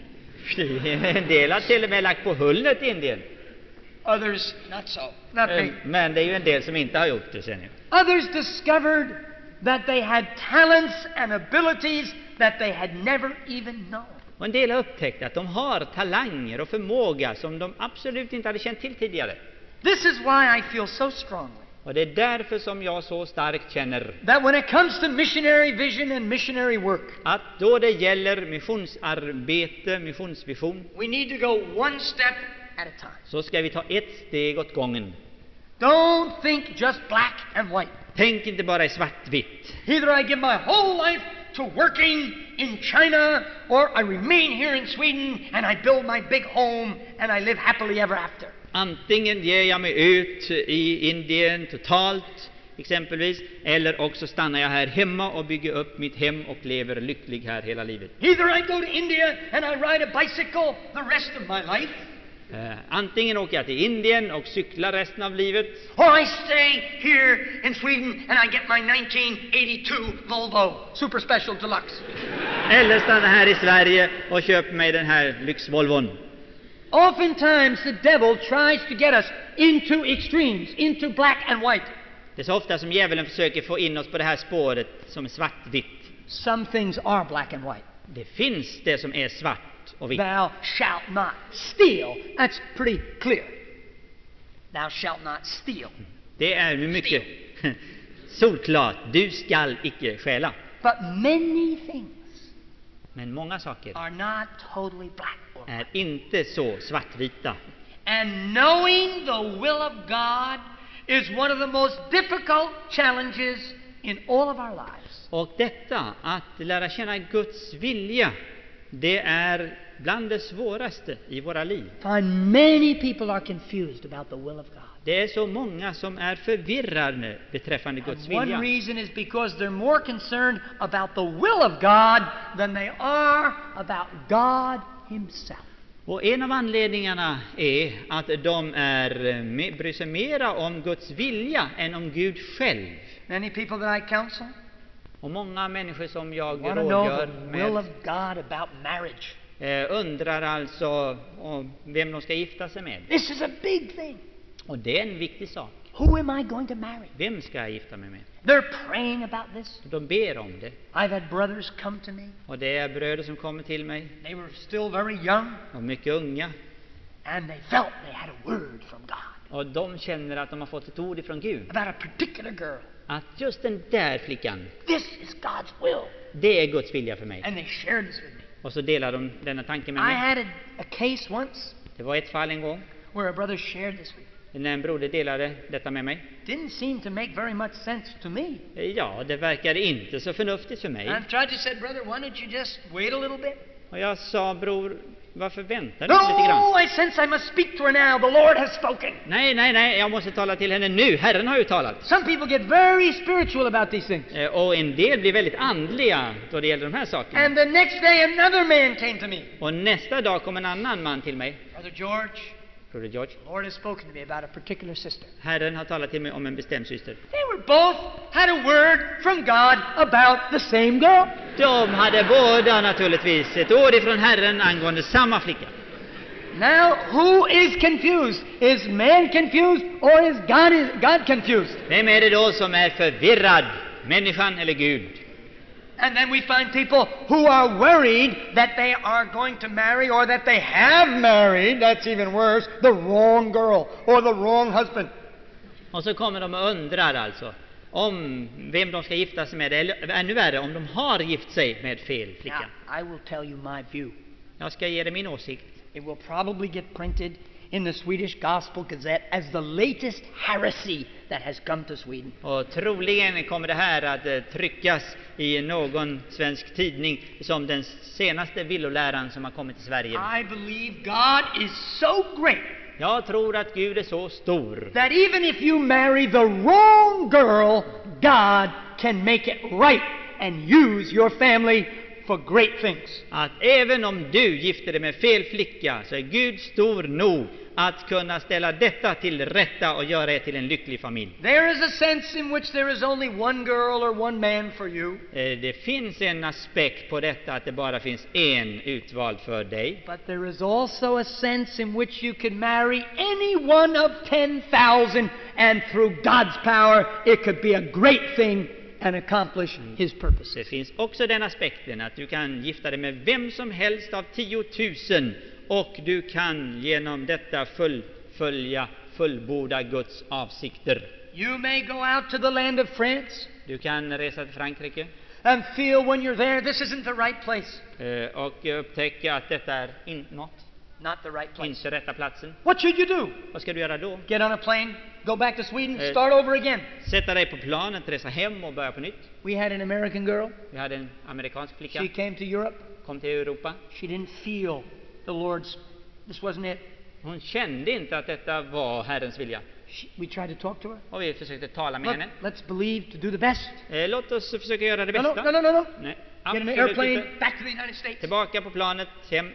[SPEAKER 2] En del har till och med lagt på hullet i Indien.
[SPEAKER 3] Others, not so. Not
[SPEAKER 2] Eh,
[SPEAKER 3] me.
[SPEAKER 2] Men det är ju en del som inte har gjort det sen.
[SPEAKER 3] Others discovered that they had talents and abilities that they had never even known.
[SPEAKER 2] Och en del har upptäckt att de har talanger och förmåga som de absolut inte hade känt till tidigare.
[SPEAKER 3] This is why I feel so strongly
[SPEAKER 2] Och det är därför som jag så starkt känner
[SPEAKER 3] that when it comes to missionary vision and missionary work,
[SPEAKER 2] att då det gäller missionsarbete, missionsvision,
[SPEAKER 3] we need to go one step at a time.
[SPEAKER 2] så ska vi ta ett steg åt gången.
[SPEAKER 3] Don't think just black and white.
[SPEAKER 2] Tänk inte bara i svartvitt.
[SPEAKER 3] Either I give my whole life to working in China, or I remain here in Sweden and I build my big home and I live happily ever after.
[SPEAKER 2] Antingen ger jag mig ut i Indien totalt, exempelvis, eller också stannar jag här hemma och bygger upp mitt hem och lever lycklig här hela livet.
[SPEAKER 3] Either I go to India and I ride a bicycle the rest of my life,
[SPEAKER 2] Eh, antingen åker jag till Indien och cyklar resten av livet,
[SPEAKER 3] or I stay here in Sweden and I get my nineteen eighty-two Volvo Super Special Deluxe.
[SPEAKER 2] eller stannar här i Sverige och köper mig den här lyxvolvon.
[SPEAKER 3] Oftentimes the devil tries to get us into extremes, into black and white.
[SPEAKER 2] Det är så ofta som djävulen försöker få in oss på det här spåret som är svartvitt.
[SPEAKER 3] Some things are black and white.
[SPEAKER 2] Det finns det som är svart och vitt.
[SPEAKER 3] Thou shalt not steal. That's pretty clear. Thou shalt not steal.
[SPEAKER 2] Det är ju mycket solklart. Du skall icke stjäla.
[SPEAKER 3] But many things
[SPEAKER 2] Men många saker
[SPEAKER 3] are not totally black or white.
[SPEAKER 2] är inte så svartvita.
[SPEAKER 3] And knowing the will of God is one of the most difficult challenges in all of our lives.
[SPEAKER 2] Och detta, att lära känna Guds vilja, det är bland det svåraste i våra liv.
[SPEAKER 3] Find many people are confused about the will of God.
[SPEAKER 2] Det är så många som är förvirrade beträffande Guds
[SPEAKER 3] And one
[SPEAKER 2] vilja.
[SPEAKER 3] reason is because they're more concerned about the will of God than they are about God himself.
[SPEAKER 2] Och en av anledningarna är att de är, eh, bryr sig mera om Guds vilja än om Gud själv.
[SPEAKER 3] Many people that I counsel
[SPEAKER 2] Och många människor som jag
[SPEAKER 3] want to know
[SPEAKER 2] rådgör
[SPEAKER 3] the will
[SPEAKER 2] med
[SPEAKER 3] of God about marriage.
[SPEAKER 2] eh, undrar alltså om vem de ska gifta sig med.
[SPEAKER 3] This is a big thing.
[SPEAKER 2] Och det är en viktig sak.
[SPEAKER 3] Who am I going to marry?
[SPEAKER 2] Vem ska jag gifta mig med?
[SPEAKER 3] They're praying about this.
[SPEAKER 2] De ber om det.
[SPEAKER 3] I've had brothers come to me.
[SPEAKER 2] Och det är bröder som kommer till mig,
[SPEAKER 3] They were still very young,
[SPEAKER 2] och mycket unga.
[SPEAKER 3] and they felt they had a word from God
[SPEAKER 2] Och de känner att de har fått ett ord ifrån Gud.
[SPEAKER 3] about a particular girl.
[SPEAKER 2] Att just den där flickan,
[SPEAKER 3] This is God's will.
[SPEAKER 2] det är Guds vilja för mig.
[SPEAKER 3] And they shared this with me.
[SPEAKER 2] Och så delar de denna tanke med
[SPEAKER 3] I
[SPEAKER 2] mig.
[SPEAKER 3] had a, a case once
[SPEAKER 2] Det var ett fall en gång
[SPEAKER 3] where a brother shared this with me.
[SPEAKER 2] när en broder delade detta med mig.
[SPEAKER 3] Didn't seem to make very much sense to me.
[SPEAKER 2] Ja, det verkade inte så förnuftigt för mig.
[SPEAKER 3] I've tried to say, brother, why don't you just wait a little bit?
[SPEAKER 2] Och jag sa, bror, varför väntar du lite grann?
[SPEAKER 3] No, I sense I must speak to her now. The Lord has spoken.
[SPEAKER 2] Nej, nej, nej, jag måste tala till henne nu. Herren har ju talat.
[SPEAKER 3] Some people get very spiritual about these things.
[SPEAKER 2] Eh, Och en del blir väldigt andliga då det gäller de här sakerna.
[SPEAKER 3] And the next day, another man came to me.
[SPEAKER 2] Och nästa dag kom en annan man till mig.
[SPEAKER 3] Brother George,
[SPEAKER 2] Broder George,
[SPEAKER 3] the Lord has spoken to me about a particular sister.
[SPEAKER 2] Herren har talat till mig om en bestämd syster.
[SPEAKER 3] They were both had a word from God about the same girl.
[SPEAKER 2] De hade båda naturligtvis ett ord ifrån Herren angående samma flicka.
[SPEAKER 3] Now, who is confused? Is man confused or is God is God confused?
[SPEAKER 2] Vem är det då som är förvirrad? Människan eller Gud?
[SPEAKER 3] And then we find people who are worried that they are going to marry or that they have married, that's even worse, the wrong girl or the wrong husband.
[SPEAKER 2] Och så kommer de och undrar alltså om vem de ska gifta sig med, eller ännu värre, om de har gift sig med fel flicka.
[SPEAKER 3] Now, I will tell you my view.
[SPEAKER 2] Jag ska ge dig min åsikt.
[SPEAKER 3] It will probably get printed in the Swedish Gospel Gazette as the latest heresy that has come to Sweden.
[SPEAKER 2] Och troligen kommer det här att eh, tryckas i någon svensk tidning som den senaste villoläran som har kommit till Sverige.
[SPEAKER 3] I believe God is so great
[SPEAKER 2] Jag tror att Gud är så stor
[SPEAKER 3] that even if you marry the wrong girl, God can make it right and use your family for great things.
[SPEAKER 2] att även om du gifter dig med fel flicka så är Gud stor nog att kunna ställa detta till rätta och göra er till en lycklig familj.
[SPEAKER 3] There is a sense in which there is only one girl or one man for you,
[SPEAKER 2] Eh, Det finns en aspekt på detta att det bara finns en utvald för dig.
[SPEAKER 3] but there is also a sense in which you can marry any one of ten thousand and through God's power it could be a great thing and accomplish His purposes.
[SPEAKER 2] Det finns också den aspekten att du kan gifta dig med vem som helst av tiotusen och du kan genom detta fullfölja, fullborda Guds avsikter.
[SPEAKER 3] You may go out to the land of France
[SPEAKER 2] Du kan resa till Frankrike
[SPEAKER 3] and feel when you're there this isn't the right place.
[SPEAKER 2] eh, och upptäcka att detta är in, något,
[SPEAKER 3] Not the right place.
[SPEAKER 2] inte rätta platsen.
[SPEAKER 3] What should you do?
[SPEAKER 2] Vad ska du göra då?
[SPEAKER 3] Get on a plane, go back to Sweden,
[SPEAKER 2] Eh.
[SPEAKER 3] start over again.
[SPEAKER 2] Sätta dig på planet, resa hem och börja på nytt.
[SPEAKER 3] We had an American girl.
[SPEAKER 2] Vi hade en amerikansk flicka,
[SPEAKER 3] She came to Europe.
[SPEAKER 2] kom till Europa.
[SPEAKER 3] She didn't feel the Lord's, this wasn't it.
[SPEAKER 2] Hon kände inte att detta var Herrens vilja.
[SPEAKER 3] She, we tried to talk to her.
[SPEAKER 2] Och vi försökte tala med
[SPEAKER 3] Look,
[SPEAKER 2] henne.
[SPEAKER 3] let's believe to do the best.
[SPEAKER 2] Eh, låt oss försöka göra det
[SPEAKER 3] No, no,
[SPEAKER 2] bästa.
[SPEAKER 3] no, no, no, no.
[SPEAKER 2] Nej,
[SPEAKER 3] Get an
[SPEAKER 2] absolut
[SPEAKER 3] airplane,
[SPEAKER 2] inte.
[SPEAKER 3] back to the United States.
[SPEAKER 2] Tillbaka på planet, hem.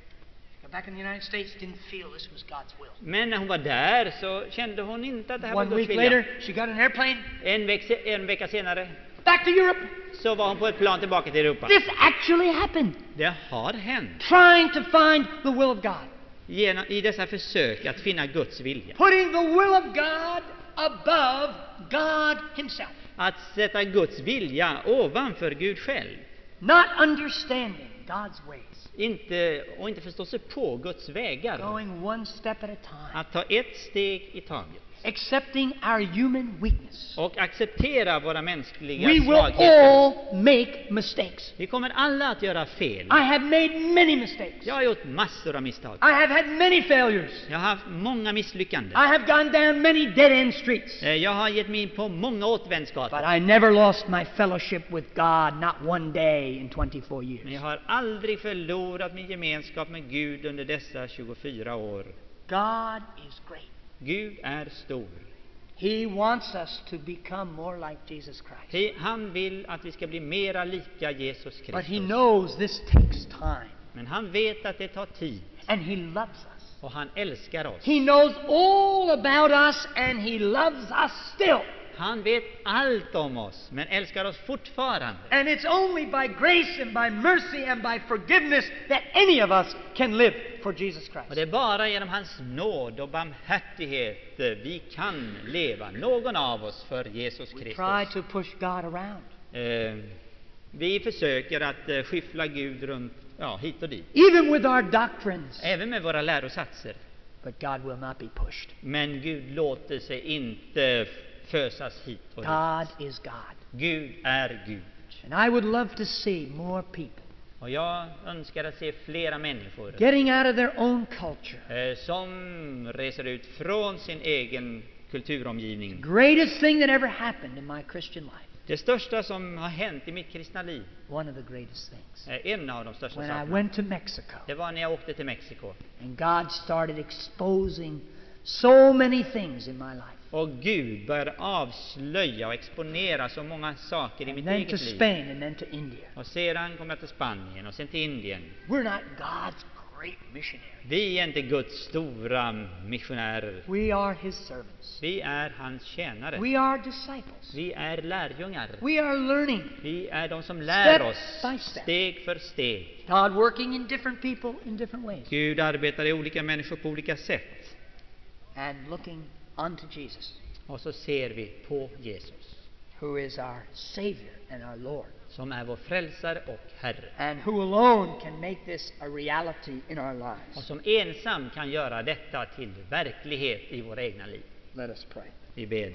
[SPEAKER 3] Got back in the United States, didn't feel this was God's will.
[SPEAKER 2] Men när hon var där så kände hon inte att det här var
[SPEAKER 3] One
[SPEAKER 2] Guds
[SPEAKER 3] week
[SPEAKER 2] vilja.
[SPEAKER 3] later, she got an airplane,
[SPEAKER 2] En, veck, en vecka senare
[SPEAKER 3] back to Europe.
[SPEAKER 2] så var hon på ett plan tillbaka till Europa.
[SPEAKER 3] This actually happened.
[SPEAKER 2] Det har hänt
[SPEAKER 3] Trying to find the will of God.
[SPEAKER 2] genom, i dessa försök att finna Guds vilja.
[SPEAKER 3] Putting the will of God above God Himself.
[SPEAKER 2] Att sätta Guds vilja ovanför Gud själv.
[SPEAKER 3] Not understanding God's ways.
[SPEAKER 2] Inte, och inte förstå sig på Guds vägar.
[SPEAKER 3] Going one step at a time.
[SPEAKER 2] Att ta ett steg i taget.
[SPEAKER 3] Accepting our human weakness.
[SPEAKER 2] Och acceptera våra mänskliga
[SPEAKER 3] We will
[SPEAKER 2] svagheter.
[SPEAKER 3] all make mistakes.
[SPEAKER 2] Vi kommer alla att göra fel.
[SPEAKER 3] I have made many mistakes.
[SPEAKER 2] Jag har gjort massor av misstag.
[SPEAKER 3] I have had many failures.
[SPEAKER 2] Jag har haft många misslyckanden.
[SPEAKER 3] I have gone down many dead-end streets.
[SPEAKER 2] Eh, Jag har gett mig in på många återvändsgator.
[SPEAKER 3] But I never lost my fellowship with God, not one day in twenty-four
[SPEAKER 2] Men
[SPEAKER 3] years.
[SPEAKER 2] jag har aldrig förlorat min gemenskap med Gud under dessa tjugofyra år.
[SPEAKER 3] God is great.
[SPEAKER 2] Gud är stor.
[SPEAKER 3] He wants us to become more like Jesus Christ.
[SPEAKER 2] He- Han vill att vi ska bli mera lika Jesus
[SPEAKER 3] But He
[SPEAKER 2] Kristus.
[SPEAKER 3] knows this takes time.
[SPEAKER 2] Men han vet att det tar tid.
[SPEAKER 3] And He loves us.
[SPEAKER 2] Och han älskar oss.
[SPEAKER 3] He knows all about us and He loves us still.
[SPEAKER 2] Han vet allt om oss, men älskar oss fortfarande.
[SPEAKER 3] And it's only by grace and by mercy and by forgiveness that any of us can live for Jesus
[SPEAKER 2] Och
[SPEAKER 3] Christ.
[SPEAKER 2] det är bara genom hans nåd och barmhärtighet eh, vi kan leva, någon av oss, för Jesus
[SPEAKER 3] We try
[SPEAKER 2] Kristus.
[SPEAKER 3] to push God around.
[SPEAKER 2] Eh, vi försöker att eh, skyffla Gud runt, ja, hit och dit.
[SPEAKER 3] Even with our doctrines.
[SPEAKER 2] Även med våra lärosatser.
[SPEAKER 3] But God will not be pushed.
[SPEAKER 2] Men Gud låter sig inte fösas hit och dit.
[SPEAKER 3] God is God.
[SPEAKER 2] Gud är Gud.
[SPEAKER 3] And I would love to see more people
[SPEAKER 2] Och jag önskar att se flera människor
[SPEAKER 3] getting out of their own culture.
[SPEAKER 2] eh, som reser ut från sin egen kulturomgivning.
[SPEAKER 3] Greatest thing that ever happened in my Christian life
[SPEAKER 2] Det största som har hänt i mitt kristna liv,
[SPEAKER 3] one of the greatest things,
[SPEAKER 2] är en av de största
[SPEAKER 3] when I
[SPEAKER 2] sakerna.
[SPEAKER 3] went to Mexico
[SPEAKER 2] Det var när jag åkte till Mexiko.
[SPEAKER 3] and God started exposing so many things in my life.
[SPEAKER 2] Och Gud började avslöja och exponera så många saker i
[SPEAKER 3] And
[SPEAKER 2] mitt
[SPEAKER 3] then to
[SPEAKER 2] eget liv.
[SPEAKER 3] Spain and then to India.
[SPEAKER 2] Och sedan kom jag till Spanien och sen till Indien.
[SPEAKER 3] We're not God's great missionaries.
[SPEAKER 2] Vi är inte Guds stora missionärer.
[SPEAKER 3] We are His servants.
[SPEAKER 2] Vi är hans tjänare.
[SPEAKER 3] We are disciples.
[SPEAKER 2] Vi är lärjungar.
[SPEAKER 3] We are learning.
[SPEAKER 2] Vi är de som lär
[SPEAKER 3] Step
[SPEAKER 2] oss
[SPEAKER 3] by step.
[SPEAKER 2] steg för steg.
[SPEAKER 3] God working in different people in different ways.
[SPEAKER 2] Gud arbetar i olika människor på olika sätt.
[SPEAKER 3] And looking unto Jesus,
[SPEAKER 2] Och så ser vi på Jesus,
[SPEAKER 3] who is our Savior and our Lord,
[SPEAKER 2] som är vår frälsare och Herre.
[SPEAKER 3] and who alone can make this a reality in our
[SPEAKER 2] Och
[SPEAKER 3] lives.
[SPEAKER 2] som ensam kan göra detta till verklighet i våra egna liv.
[SPEAKER 3] Let us pray.
[SPEAKER 2] Vi ber.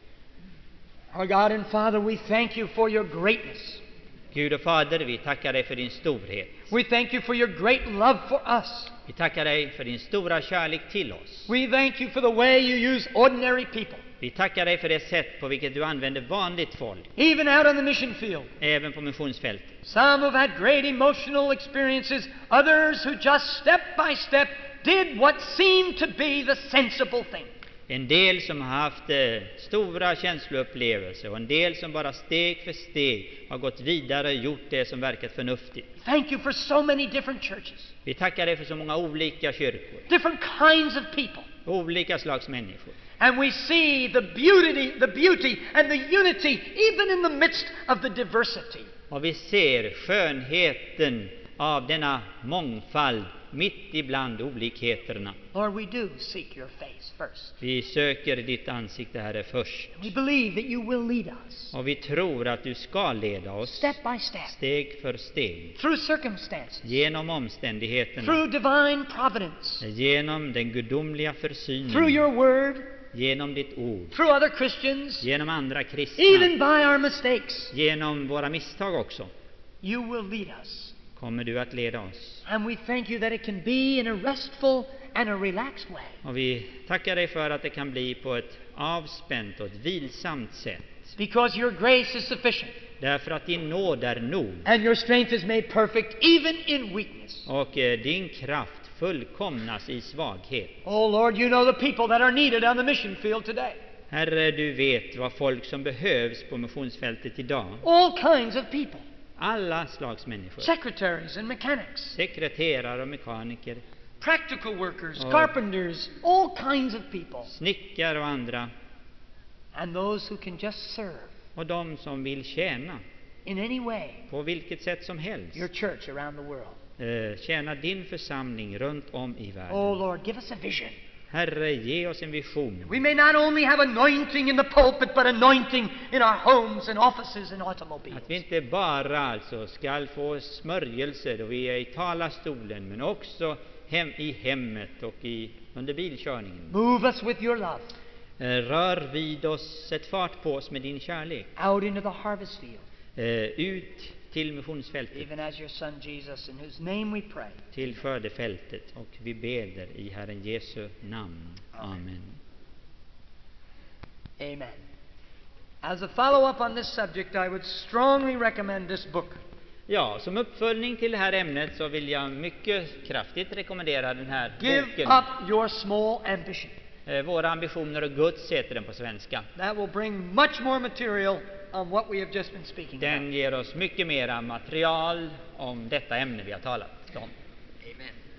[SPEAKER 3] Our God and Father, we thank you for your greatness.
[SPEAKER 2] Gud och Fader, vi tackar dig för din storhet.
[SPEAKER 3] We thank you for your great love for us.
[SPEAKER 2] Vi tackar dig för din stora kärlek till oss.
[SPEAKER 3] We thank you for the way you use ordinary people,
[SPEAKER 2] Vi tackar dig för det sätt på vilket du använder vanligt folk,
[SPEAKER 3] even out on the mission field.
[SPEAKER 2] även på missionsfältet.
[SPEAKER 3] Some have had great emotional experiences, others who just step by step did what seemed to be the sensible thing.
[SPEAKER 2] En del som har haft eh, stora känsloupplevelser och en del som bara steg för steg har gått vidare och gjort det som verkat förnuftigt.
[SPEAKER 3] Thank you for so many different churches,
[SPEAKER 2] Vi tackar dig för så många olika kyrkor,
[SPEAKER 3] different kinds of people.
[SPEAKER 2] olika slags människor.
[SPEAKER 3] And we see the beauty, the beauty and the unity even in the midst of the diversity.
[SPEAKER 2] Och vi ser skönheten av denna mångfald mitt ibland olikheterna.
[SPEAKER 3] Lord, we do seek your face first.
[SPEAKER 2] Vi söker ditt ansikte, Herre, först.
[SPEAKER 3] We believe that you will lead us
[SPEAKER 2] Och vi tror att du ska leda oss
[SPEAKER 3] step by step
[SPEAKER 2] steg för steg
[SPEAKER 3] through circumstances,
[SPEAKER 2] genom omständigheterna,
[SPEAKER 3] through divine providence,
[SPEAKER 2] genom den gudomliga
[SPEAKER 3] through
[SPEAKER 2] försynen,
[SPEAKER 3] your word,
[SPEAKER 2] genom ditt ord,
[SPEAKER 3] through other Christians,
[SPEAKER 2] genom andra kristna,
[SPEAKER 3] even by our mistakes.
[SPEAKER 2] genom våra misstag också.
[SPEAKER 3] You will lead us.
[SPEAKER 2] Kommer du att leda oss.
[SPEAKER 3] And we thank you that it can be in a restful and a relaxed way.
[SPEAKER 2] Och vi tackar dig för att det kan bli på ett avspänt och ett vilsamt sätt.
[SPEAKER 3] Because your grace is sufficient
[SPEAKER 2] Därför att din nåd är nog.
[SPEAKER 3] and your strength is made perfect even in weakness.
[SPEAKER 2] Och eh, din kraft fullkomnas i svaghet.
[SPEAKER 3] Oh Lord, you know the people that are needed on the mission field today.
[SPEAKER 2] Herre, du vet vad folk som behövs på missionsfältet idag.
[SPEAKER 3] All kinds of people.
[SPEAKER 2] Alla slags människor.
[SPEAKER 3] Secretaries and mechanics,
[SPEAKER 2] Sekreterare och mekaniker,
[SPEAKER 3] practical workers,
[SPEAKER 2] Oh.
[SPEAKER 3] carpenters, all kinds of people.
[SPEAKER 2] snickare och andra.
[SPEAKER 3] And those who can just serve
[SPEAKER 2] Och de som vill tjäna
[SPEAKER 3] in any way
[SPEAKER 2] på vilket sätt som helst.
[SPEAKER 3] your church around the world.
[SPEAKER 2] Eh, tjäna din församling runt om i världen.
[SPEAKER 3] Oh Lord, give us a vision.
[SPEAKER 2] Herre, ge oss en vision.
[SPEAKER 3] We may not only have anointing in the pulpit, but anointing in our homes and offices and automobiles.
[SPEAKER 2] Att vi inte bara alltså ska få smörjelse då vi är i talarstolen, men också hem, i hemmet och i, under bilkörningen.
[SPEAKER 3] Move us with your love
[SPEAKER 2] Eh, rör vid oss, sätt fart på oss med din kärlek.
[SPEAKER 3] out into the harvest field,
[SPEAKER 2] Eh, ut till missionsfältet,
[SPEAKER 3] even as your son Jesus, in whose name we pray.
[SPEAKER 2] till skördefältet, och vi beder i Herren Jesu namn. Amen.
[SPEAKER 3] Amen. As a follow-up on this subject, I would strongly recommend this book.
[SPEAKER 2] Ja, som uppföljning till det här ämnet så vill jag mycket kraftigt rekommendera den här
[SPEAKER 3] Give
[SPEAKER 2] boken.
[SPEAKER 3] up your small ambition.
[SPEAKER 2] Eh, Våra ambitioner och Guds heter den på svenska.
[SPEAKER 3] That will bring much more material on what we have just been speaking
[SPEAKER 2] Den
[SPEAKER 3] about.
[SPEAKER 2] ger oss mycket mera material om detta ämne vi har talat om.
[SPEAKER 3] Amen.